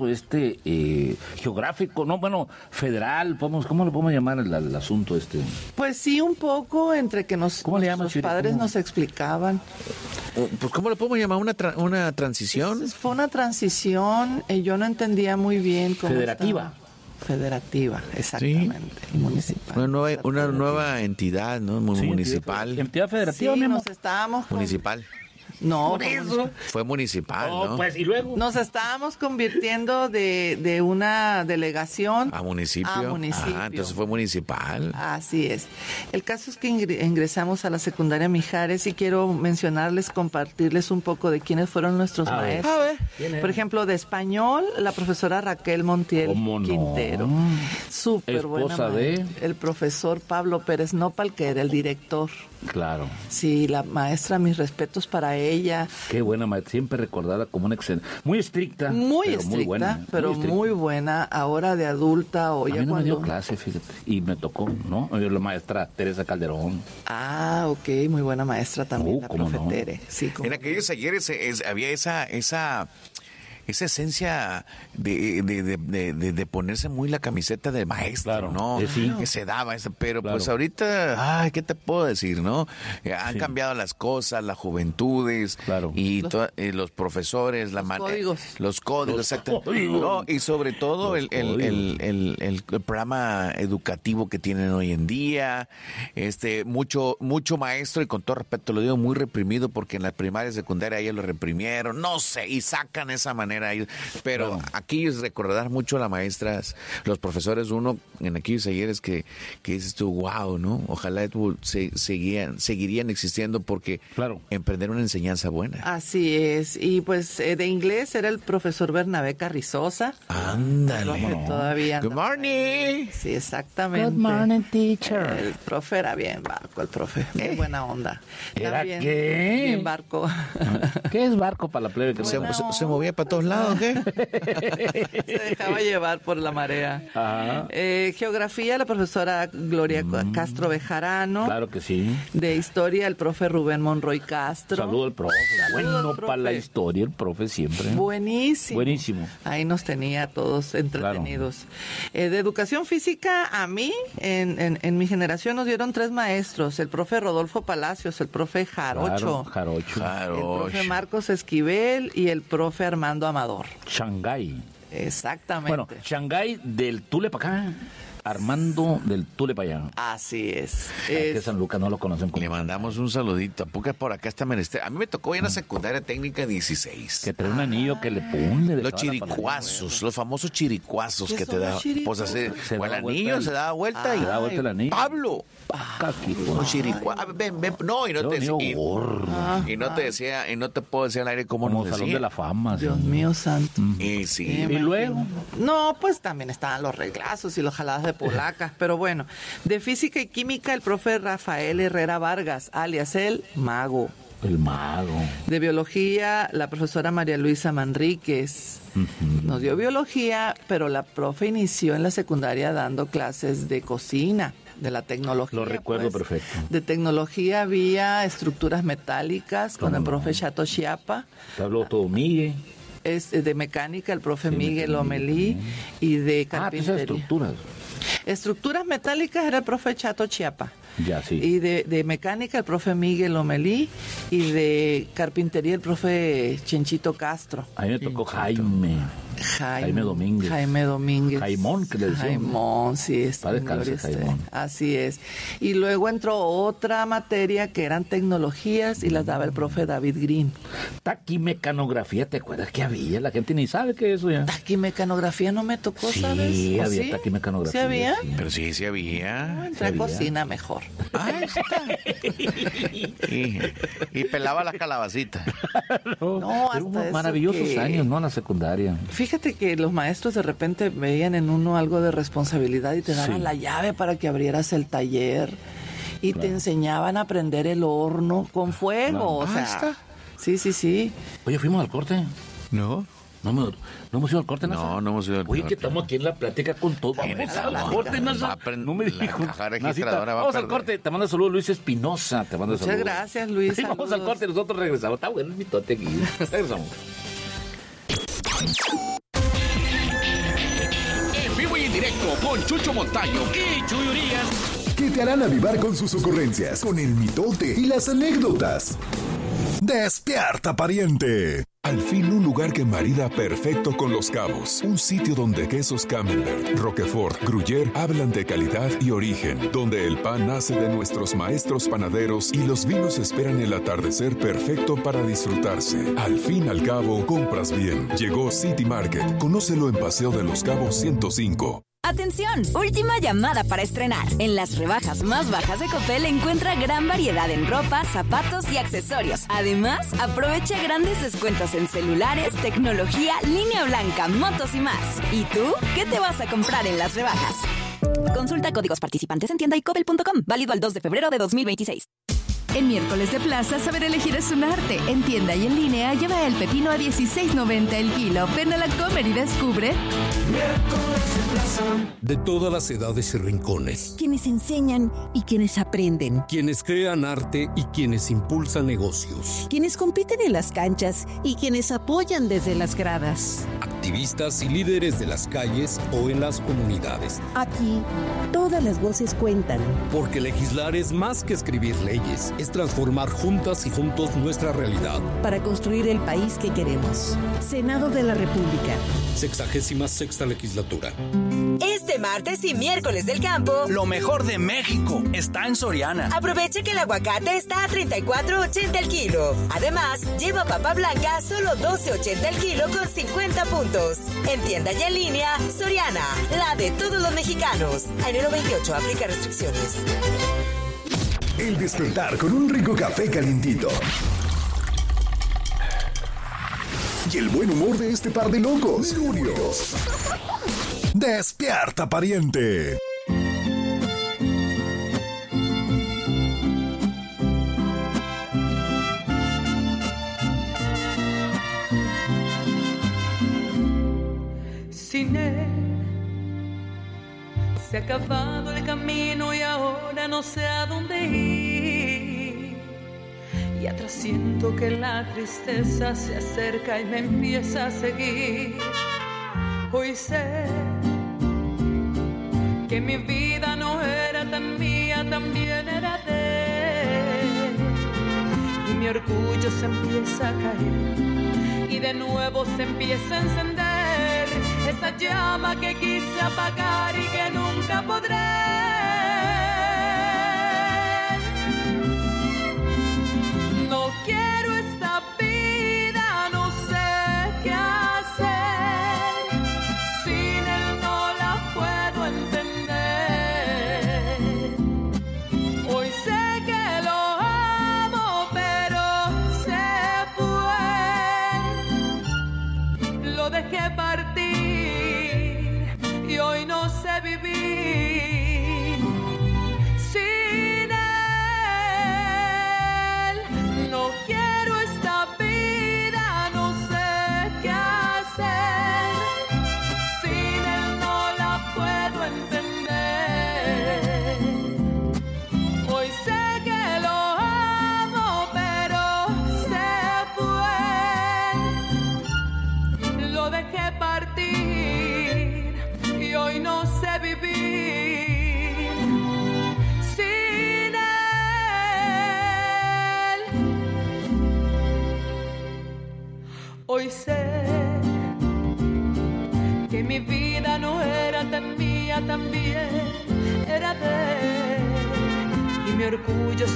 geográfico, no, bueno, federal, ¿cómo lo podemos llamar el asunto este? Pues sí, un poco, entre que nuestros padres nos explicaban. Pues ¿cómo lo podemos llamar? ¿Una transición? Pues, fue una transición, yo no entendía muy bien cómo Federativa, exactamente. Sí. Municipal. Una nueva entidad, ¿no? Municipal. Entidad federativa. Sí, nos estábamos... Municipal. No, fue municipal, ¿no? Pues, y luego nos estábamos convirtiendo de una delegación a municipio. Entonces fue municipal. Así es. El caso es que ingresamos a la secundaria Mijares y quiero compartirles un poco de quiénes fueron nuestros maestros. Por ejemplo, de español, la profesora Raquel Montiel Quintero. Súper buena el profesor Pablo Pérez Nopal, que era el director. Claro. Sí, la maestra, mis respetos para ella. Qué buena maestra, siempre recordada como una excelente, muy estricta, pero muy buena, ahora de adulta o ya cuando me dio clase, fíjate, y me tocó, ¿no? La maestra Teresa Calderón. Ok, muy buena maestra también, la profe Tere. Sí, en aquellos ayeres había esa esencia de ponerse muy la camiseta de maestro, ¿no? Que se daba, pero pues ahorita, ¿qué te puedo decir, no? Han cambiado las cosas, las juventudes, y los profesores, los códigos, exactamente. No, y sobre todo el programa educativo que tienen hoy en día, mucho maestro, y con todo respeto lo digo, muy reprimido, porque en la primaria y secundaria ellos lo reprimieron, no sé, y sacan esa manera. Pero aquí es recordar mucho a las maestras, los profesores, uno en aquellos ayeres que dices tú, wow, ¿no? Ojalá seguirían existiendo, porque emprender una enseñanza buena. Así es. Y pues de inglés era el profesor Bernabé Carrizosa. Ándale. Todavía Good morning. Sí, exactamente. Good morning, teacher. El profe era bien barco, el profe. Muy buena onda. ¿Era qué? Bien barco. ¿Qué es barco para la plebe? Que se movía para todos lados, ¿qué? Se dejaba llevar por la marea. Geografía, la profesora Gloria Castro Bejarano. Claro que sí. De historia, el profe Rubén Monroy Castro. Saludo al profe. Bueno, para la historia, el profe siempre. Buenísimo. Ahí nos tenía todos entretenidos. De educación física, a mí, en mi generación nos dieron 3 maestros. El profe Rodolfo Palacios, el profe Jarocho. Jarocho. El profe Marcos Esquivel y el profe Armando Amador. Shanghái. Exactamente. Bueno, Shanghái del Tule para acá. Armando del Tule para allá. Así es. Que San Lucas no lo conocen. Le mandamos un saludito. Porque por acá está menester. A mí me tocó en la secundaria técnica 16. Que trae un anillo que le pone. Los chiricuazos, los famosos chiricuazos que te da. Pues así, el anillo se da vuelta y da vuelta el anillo. Pablo. Un chiricuazo. Ven. No, y no te decía. Y no te puedo decir al aire cómo nos decía. Salón de la Fama. Dios mío santo. Y sí. Y luego. No, pues también estaban los reglazos y los jaladas de polacas, pero bueno, de física y química el profe Rafael Herrera Vargas, alias el Mago. El mago. De biología, la profesora María Luisa Manríquez. Nos dio biología, pero la profe inició en la secundaria dando clases de cocina, de la tecnología. Lo recuerdo perfecto. De tecnología había estructuras metálicas con el profe Chato Chiapa. Pablo Tomille. Es de mecánica, el profe Miguel Omelí, y de carpintería. Estructuras. Estructuras metálicas era el profe Chato Chiapa. Ya, sí. Y de mecánica el profe Miguel Omelí, y de carpintería el profe Chenchito Castro. A mí me tocó Jaime Domínguez. Jaime Domínguez. Jaimón, que le decían. Jaimón, sí. Jaimón. Así es. Y luego entró otra materia que eran tecnologías y las daba el profe David Green. Taquimecanografía, ¿te acuerdas que había? La gente ni sabe qué es eso ya. Taquimecanografía no me tocó, ¿sabes? Sí, había taquimecanografía. ¿Sí había? Sí. Pero sí había. Entré a cocina mejor. Y pelaba las calabacitas. No, hasta maravillosos años, ¿no? En la secundaria. Fíjate que los maestros de repente veían en uno algo de responsabilidad y te daban la llave para que abrieras el taller y te enseñaban a prender el horno con fuego. O sea, sí. Oye, ¿fuimos al corte? No. ¿No hemos ido al corte, No hemos ido al corte. Oye, que estamos aquí en la plática con todo. Vamos al corte, no me dijo. Vamos al corte. Te mando saludos, Luis Espinosa. Muchas gracias, Luis. Sí, vamos al corte, nosotros regresamos. Está bueno el mitote aquí. Regresamos. En vivo y en directo con Chucho Montaño y Chuy Urias. Que te harán avivar con sus ocurrencias, con el mitote y las anécdotas. ¡Despierta, pariente! Al fin un lugar que marida perfecto con Los Cabos. Un sitio donde quesos Camembert, Roquefort, Gruyère hablan de calidad y origen. Donde el pan nace de nuestros maestros panaderos y los vinos esperan el atardecer perfecto para disfrutarse. Al fin al cabo, compras bien. Llegó City Market. Conócelo en Paseo de Los Cabos 105. ¡Atención! Última llamada para estrenar. En las rebajas más bajas de Coppel encuentra gran variedad en ropa, zapatos y accesorios. Además, aprovecha grandes descuentos en celulares, tecnología, línea blanca, motos y más. ¿Y tú? ¿Qué te vas a comprar en las rebajas? Consulta códigos participantes en tienda y coppel.com. Válido al 2 de febrero de 2026. En miércoles de plaza, saber elegir es un arte. En tienda y en línea, lleva el pepino a $16.90 el kilo. Ven a la Comer y descubre. Miércoles de plaza. De todas las edades y rincones. Quienes enseñan y quienes aprenden. Quienes crean arte y quienes impulsan negocios. Quienes compiten en las canchas y quienes apoyan desde las gradas. Activistas y líderes de las calles o en las comunidades. Aquí, todas las voces cuentan. Porque legislar es más que escribir leyes. Es transformar juntas y juntos nuestra realidad. Para construir el país que queremos. Senado de la República. 66ª legislatura. Este martes y miércoles del campo, lo mejor de México está en Soriana. Aproveche que el aguacate está a $34.80 el kilo. Además, lleva papa blanca a solo $12.80 el kilo con 50 puntos. En tienda y en línea, Soriana, la de todos los mexicanos. A enero 28, aplica restricciones. El despertar con un rico café calientito. Y el buen humor de este par de locos. Mercurios. Despierta, pariente. Sin él se ha acabado el camino y ahora no sé a dónde ir. Y atrás siento que la tristeza se acerca y me empieza a seguir. Hoy sé que mi vida no era tan mía, también era de él. Y mi orgullo se empieza a caer y de nuevo se empieza a encender esa llama que quise apagar y que nunca podré. No quiero esta vida, no sé qué hacer. Sin él no la puedo entender. Hoy sé que lo amo, pero se fue. Lo dejé partir y hoy no sé vivir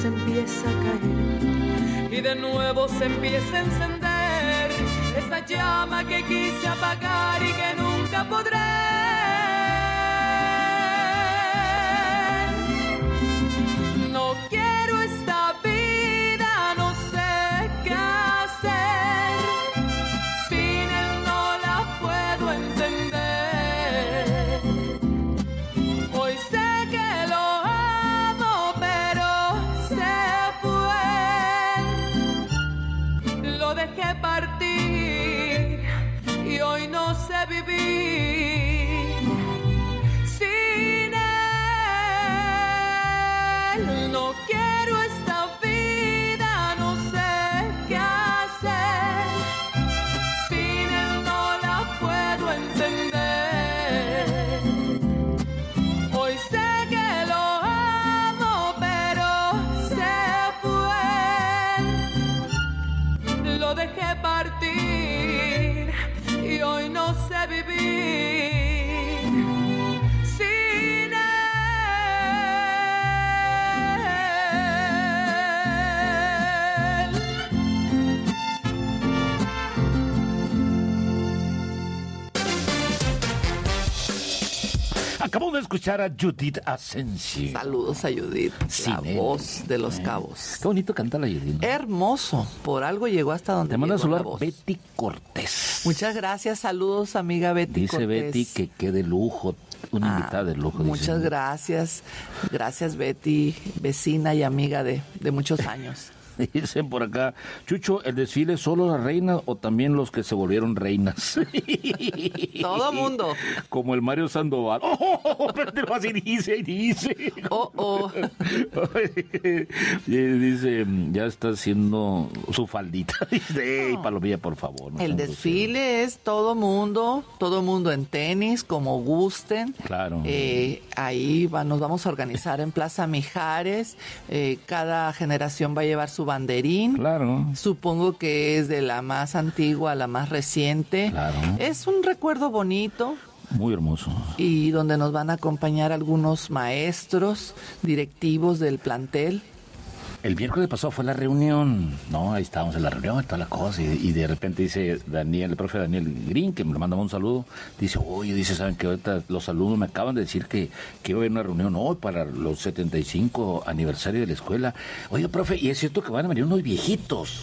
empieza a caer y de nuevo se empieza a encender esa llama que quise apagar y que nunca podré. No quiero esta vida, no sé qué hacer. Sin él no la puedo entender. Hoy sé que lo amo, pero se fue. Lo dejé partir y hoy no sé vivir sin él. No quiero esta vida, no sé qué hacer. Sin él no la puedo entender. Hoy sé que lo amo, pero se fue. Lo dejé partir y hoy no sé vivir sin él. Acabamos de escuchar a Judith Asensio. Saludos a Judith, la voz de Los Cabos. Qué bonito canta la Judith, ¿no? Hermoso, por algo llegó hasta donde Te manda a llegó la saludar voz. Betty Cortés. Muchas gracias, saludos amiga Betty Dice Cortés. Betty que qué de lujo, una invitada de lujo. Muchas dice. gracias, gracias Betty, vecina y amiga de muchos años. Dicen por acá, Chucho, ¿el desfile solo las reinas o también los que se volvieron reinas? Todo mundo. Como el Mario Sandoval. Pero así dice. Dice, ya está haciendo su faldita. Dice, "Ey, Palomilla, por favor". El desfile es todo mundo en tenis, como gusten. Claro. Ahí nos vamos a organizar en Plaza Mijares. Cada generación va a llevar su banderín. Claro. Supongo que es de la más antigua a la más reciente. Claro. Es un recuerdo bonito. Muy hermoso. Y donde nos van a acompañar algunos maestros, directivos del plantel. El miércoles pasado fue la reunión, ¿no? Ahí estábamos en la reunión y toda la cosa, y de repente dice Daniel, el profe Daniel Green, que me mandaba un saludo, dice, oye, ¿saben que ahorita los alumnos me acaban de decir que iba a haber una reunión hoy para los 75 aniversario de la escuela? Oye, profe, ¿y es cierto que van a venir unos viejitos?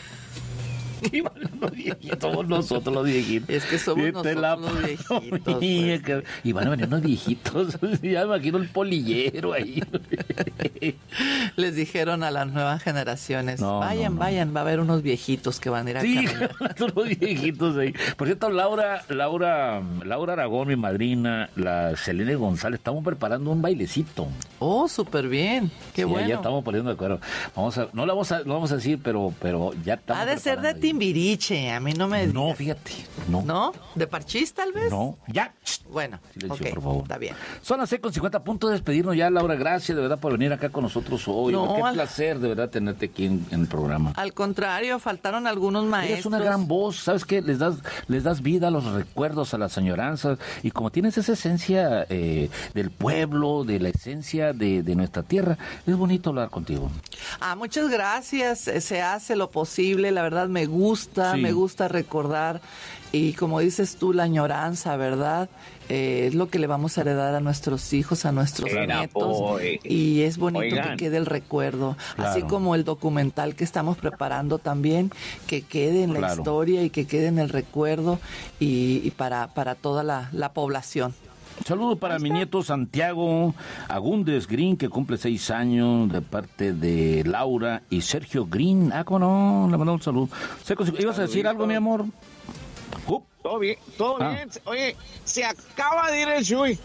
Y van los viejitos, somos nosotros los viejitos. Es que somos nosotros los viejitos. Pues. Y van a venir unos viejitos. Ya me imagino el polillero ahí. Les dijeron a las nuevas generaciones, vayan, va a haber unos viejitos que van a ir a caminar. Unos viejitos ahí. Por cierto, Laura Aragón, mi madrina, la Selene González, estamos preparando un bailecito. Oh, súper bien. Qué bueno. Ya estamos poniendo de acuerdo. No lo vamos a decir, pero ya estamos. Ha de ser de Timbiriche, a mí no me... No, fíjate, no. ¿No? ¿De Parchís, tal vez? No, ya. Bueno, silencio, por favor. Está bien. Son las 6:50, a punto de despedirnos ya, Laura. Gracias de verdad por venir acá con nosotros hoy. Qué placer de verdad tenerte aquí en el programa. Al contrario, faltaron algunos maestros. Eres una gran voz, ¿sabes qué? Les das vida a los recuerdos, a las añoranzas, y como tienes esa esencia del pueblo, de la esencia de nuestra tierra, es bonito hablar contigo. Muchas gracias, se hace lo posible, la verdad me gusta recordar, y como dices tú, la añoranza, ¿verdad? Es lo que le vamos a heredar a nuestros hijos, a nuestros nietos, y es bonito que quede el recuerdo, así como el documental que estamos preparando también, que quede en la historia y que quede en el recuerdo y para toda la población. Saludo para mi nieto Santiago Agúndez Green, que cumple 6 años, de parte de Laura y Sergio Green. ¿Cómo no? Le mandamos un saludo. ¿Ibas a decir algo, mi amor? Todo bien. Oye, se acaba de ir el Chuy.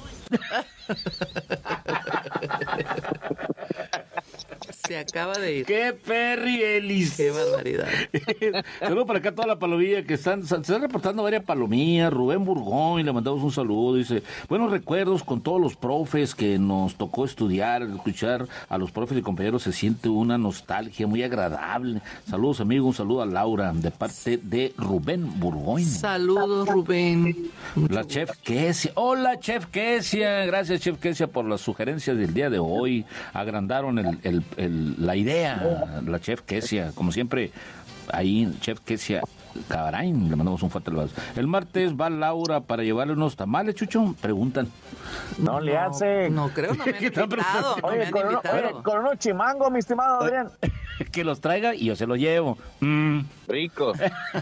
Se acaba de ir. ¡Qué Perry Ellis! ¡Qué barbaridad! Saludos para acá toda la palomilla que se están reportando varias palomillas. Rubén Burgón, le mandamos un saludo. Dice, buenos recuerdos con todos los profes que nos tocó estudiar, escuchar a los profes y compañeros. Se siente una nostalgia muy agradable. Saludos, amigos. Un saludo a Laura de parte de Rubén Burgón. Saludos, Rubén. La Chef Kesia. Hola, Chef Kesia. Gracias, Chef Kesia, por las sugerencias del día de hoy. Agrandaron la idea, la chef Kesia, como siempre, ahí, chef Kesia Cabarain, le mandamos un fuerte abrazo. El martes va Laura para llevarle unos tamales, Chucho, preguntan. No le hace. No creo, no me han invitado. Oye, con unos chimangos, mi estimado Adrián. Que los traiga y yo se los llevo. Rico.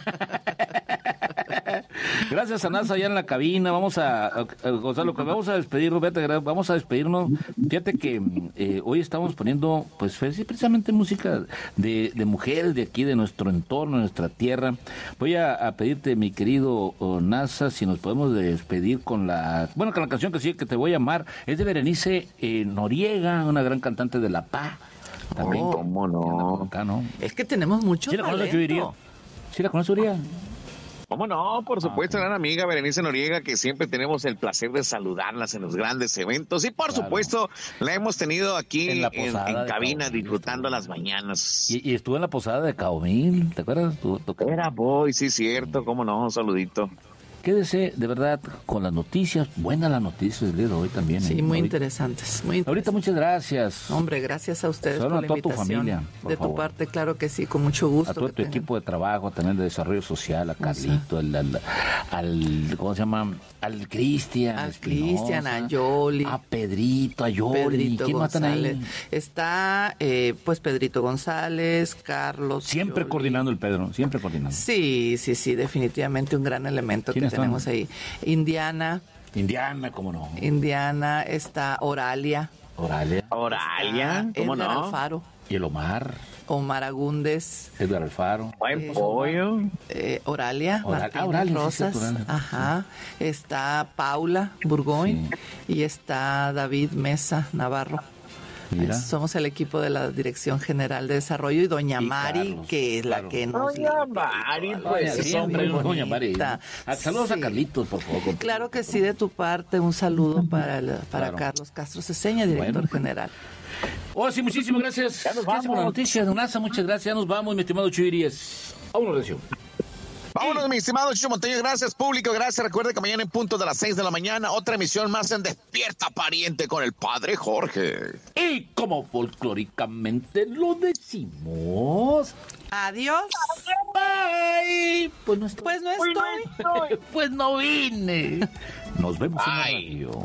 Gracias a NASA allá en la cabina. Vamos a Gonzalo, vamos a despedirnos. Vamos a despedirnos. Fíjate que hoy estamos poniendo, pues, precisamente música de mujeres de aquí, de nuestro entorno, de nuestra tierra. Voy a pedirte, mi querido NASA, si nos podemos despedir con la canción que sigue, que te voy a amar. Es de Berenice Noriega, una gran cantante de La Paz. También. ¿Cómo no? Acá, ¿no? Es que tenemos mucho talento. ¿Sí la conoces, Uriah? ¿Cómo no? Por supuesto, gran amiga Berenice Noriega, que siempre tenemos el placer de saludarlas en los grandes eventos. Y por supuesto, la hemos tenido aquí en cabina, disfrutando las mañanas. Y estuve en la posada de Caomil, ¿te acuerdas? Era boy, sí, cierto, cómo no, un saludito. Quédese, de verdad, con las noticias. Buenas las noticias del día de hoy también. Sí, muy interesantes. Ahorita, muchas gracias. Hombre, gracias a ustedes por la invitación. A toda tu familia, de tu parte, claro que sí, con mucho gusto. A todo tu equipo de trabajo, también de desarrollo social, a Carlito, al ¿cómo se llama? Al Cristian. Al Cristian, a Yoli. A Pedrito, a Yoli. ¿Quién matan ahí? Está, pues, Pedrito González, Carlos. Siempre Yoli. Coordinando el Pedro, siempre coordinando. Sí, definitivamente un gran elemento que tenemos ahí. Indiana, ¿cómo no? Indiana, está Oralia, ¿cómo Edgar no? Alfaro. Y el Omar Agúndez. Edgar Alfaro. Buen pollo. Oralia Rosas. Sí, ajá. Está Paula Burgoyne y está David Mesa Navarro. Mira. Somos el equipo de la Dirección General de Desarrollo y doña Mari, Carlos, que es la que nos... Doña Mari, pues siempre doña Mari. Saludos a Carlitos, por favor. Claro que sí, de tu parte, un saludo para Carlos Castro Ceseña, director general. Oh, sí, muchísimas gracias. Ya nos Gracias por la noticia, don Asa, muchas gracias. Ya nos vamos, mi estimado Chuirías. Vámonos, Recio. Vámonos, mi estimado Chucho Montaño. Gracias, público. Gracias. Recuerde que mañana en punto de las 6 de la mañana, otra emisión más en Despierta Pariente con el Padre Jorge. Y como folclóricamente lo decimos... Adiós. Bye. Pues no estoy. Pues no vine. Nos vemos en la radio.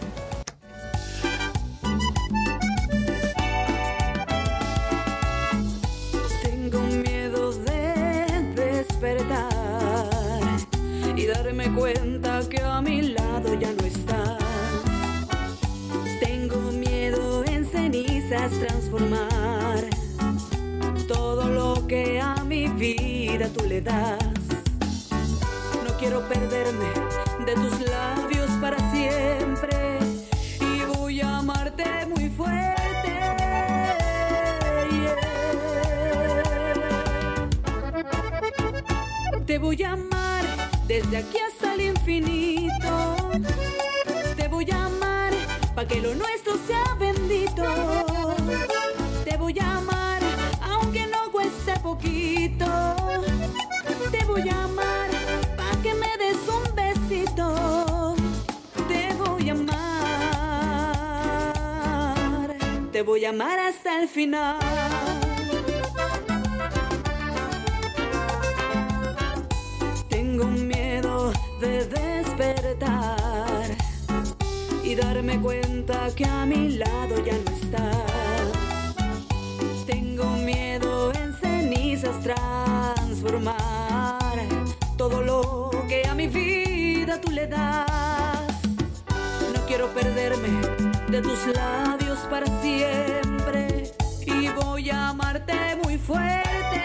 Tengo miedo de despertar y darme cuenta que a mi lado ya no estás. Tengo miedo en cenizas transformar todo lo que a mi vida tú le das. No quiero perderme de tus labios para siempre y voy a amarte muy fuerte. Yeah. Te voy a amar desde aquí hasta el infinito. Te voy a amar para que lo nuestro sea bendito. Te voy a amar aunque no cueste poquito. Te voy a amar para que me des un besito. Te voy a amar. Te voy a amar hasta el final. Tengo miedo de despertar y darme cuenta que a mi lado ya no estás. Tengo miedo en cenizas transformar todo lo que a mi vida tú le das. No quiero perderme de tus labios para siempre y voy a amarte muy fuerte.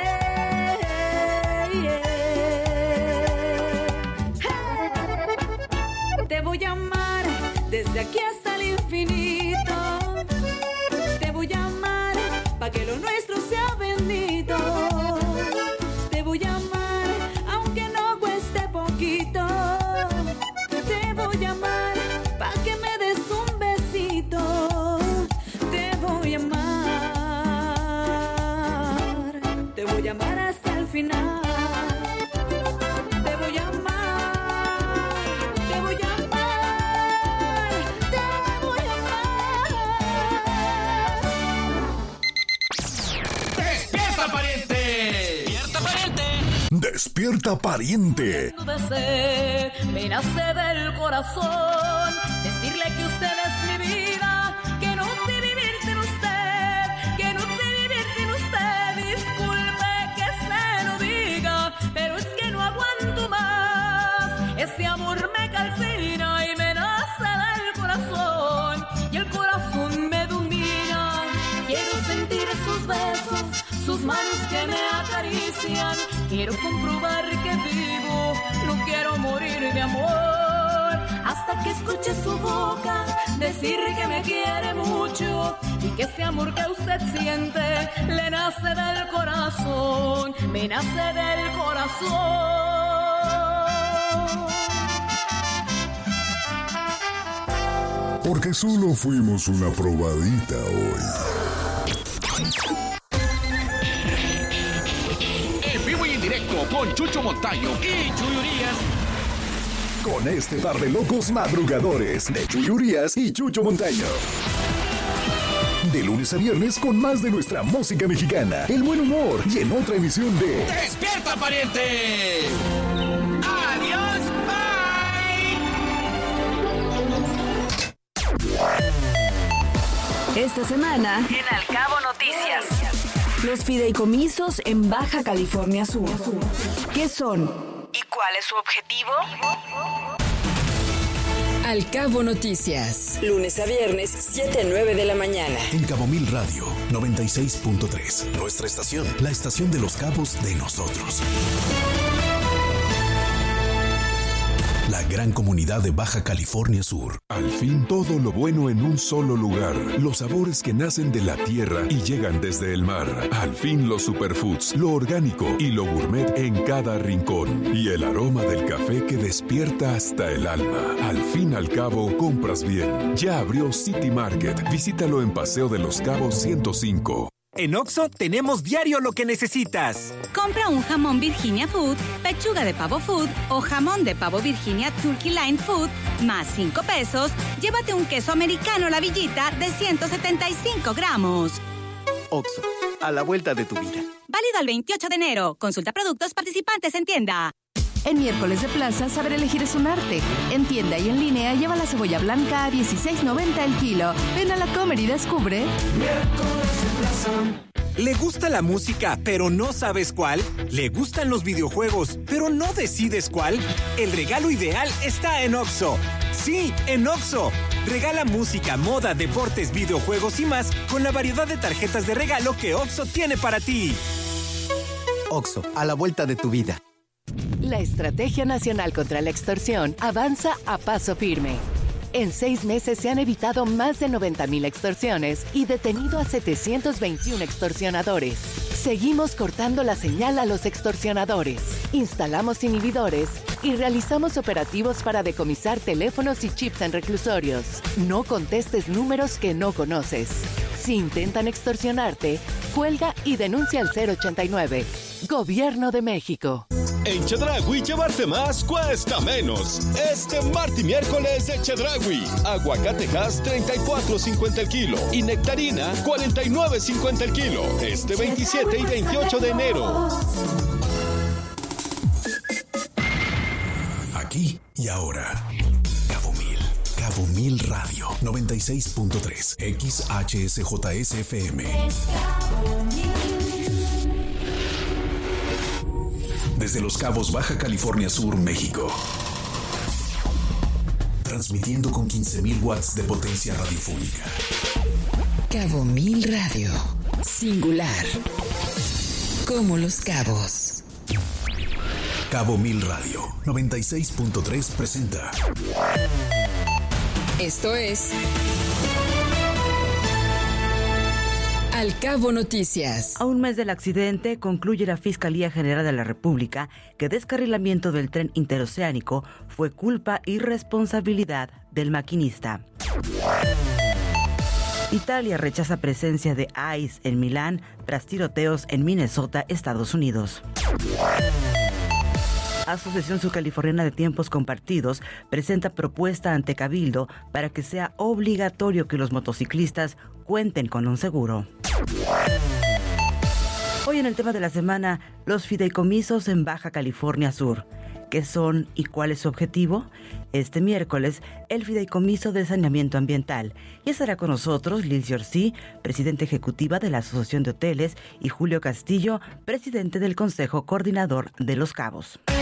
Te voy a amar desde aquí hasta el infinito. Te voy a amar para que lo nuestro sea bendito. Te voy a amar aunque no cueste poquito. Te voy a amar para que me des un besito. Te voy a amar. Te voy a amar hasta el final. Te voy a amar. Despierta Pariente. Me nace del corazón decirle que usted es mi vida, que no sé vivir sin usted, que no sé vivir sin usted. Disculpe que se lo diga, pero es que no aguanto más. Este amor me calcina y me nace del corazón, y el corazón me domina. Quiero sentir sus besos, sus manos que me acarician. Quiero comprobar que vivo, no quiero morir de amor. Hasta que escuche su boca decir que me quiere mucho y que ese amor que usted siente le nace del corazón, me nace del corazón. Porque solo fuimos una probadita hoy. En vivo y en directo con Chucho Montaño y Chuy Urias. Con este par de locos madrugadores de Chuy Urias y Chucho Montaño. De lunes a viernes con más de nuestra música mexicana, el buen humor y en otra emisión de ¡Despierta, pariente! ¡Adiós, bye! Esta semana, en Al Cabo Noticias. Los fideicomisos en Baja California Sur. ¿Qué son? ¿Y cuál es su objetivo? Al Cabo Noticias. Lunes a viernes, 7 a 9 de la mañana. En Cabo Mil Radio 96.3. Nuestra estación, la estación de los cabos de nosotros. La gran comunidad de Baja California Sur. Al fin todo lo bueno en un solo lugar. Los sabores que nacen de la tierra y llegan desde el mar. Al fin los superfoods, lo orgánico y lo gourmet en cada rincón. Y el aroma del café que despierta hasta el alma. Al fin y al cabo, compras bien. Ya abrió City Market. Visítalo en Paseo de los Cabos 105. En OXXO tenemos diario lo que necesitas. Compra un jamón Virginia Food, pechuga de pavo Food o jamón de pavo Virginia Turkey Line Food, más 5 pesos. Llévate un queso americano La Villita de 175 gramos. OXXO, a la vuelta de tu vida. Válido al 28 de enero. Consulta productos participantes en tienda. En miércoles de plaza, saber elegir es un arte. En tienda y en línea, lleva la cebolla blanca a $16.90 el kilo. Ven a la Comer y descubre. Miércoles de plaza. ¿Le gusta la música, pero no sabes cuál? ¿Le gustan los videojuegos, pero no decides cuál? El regalo ideal está en OXXO. Sí, en OXXO. Regala música, moda, deportes, videojuegos y más con la variedad de tarjetas de regalo que OXXO tiene para ti. OXXO, a la vuelta de tu vida. La Estrategia Nacional contra la Extorsión avanza a paso firme. En 6 meses se han evitado más de 90,000 extorsiones y detenido a 721 extorsionadores. Seguimos cortando la señal a los extorsionadores. Instalamos inhibidores y realizamos operativos para decomisar teléfonos y chips en reclusorios. No contestes números que no conoces. Si intentan extorsionarte, cuelga y denuncia al 089. Gobierno de México. En Chedraui, llevarte más cuesta menos. Este martes y miércoles de Chedraui. Aguacatejas, 34.50 el kilo. Y nectarina, 49.50 el kilo. Este 27 y 28 de enero. Aquí y ahora. Cabo Mil Radio 96.3 XHSJSFM. Desde Los Cabos, Baja California Sur, México. Transmitiendo con 15,000 watts de potencia radiofónica. Cabo Mil Radio. Singular. Como Los Cabos. Cabo Mil Radio 96.3 presenta. Esto es Al Cabo Noticias. A un mes del accidente, concluye la Fiscalía General de la República que descarrilamiento del tren interoceánico fue culpa y responsabilidad del maquinista. Italia rechaza presencia de ICE en Milán tras tiroteos en Minnesota, Estados Unidos. Asociación Surcaliforniana de Tiempos Compartidos presenta propuesta ante Cabildo para que sea obligatorio que los motociclistas cuenten con un seguro. Hoy en el tema de la semana, los fideicomisos en Baja California Sur. ¿Qué son y cuál es su objetivo? Este miércoles, el Fideicomiso de Saneamiento Ambiental. Y estará con nosotros Lilcy Orsi, presidenta ejecutiva de la Asociación de Hoteles, y Julio Castillo, presidente del Consejo Coordinador de Los Cabos.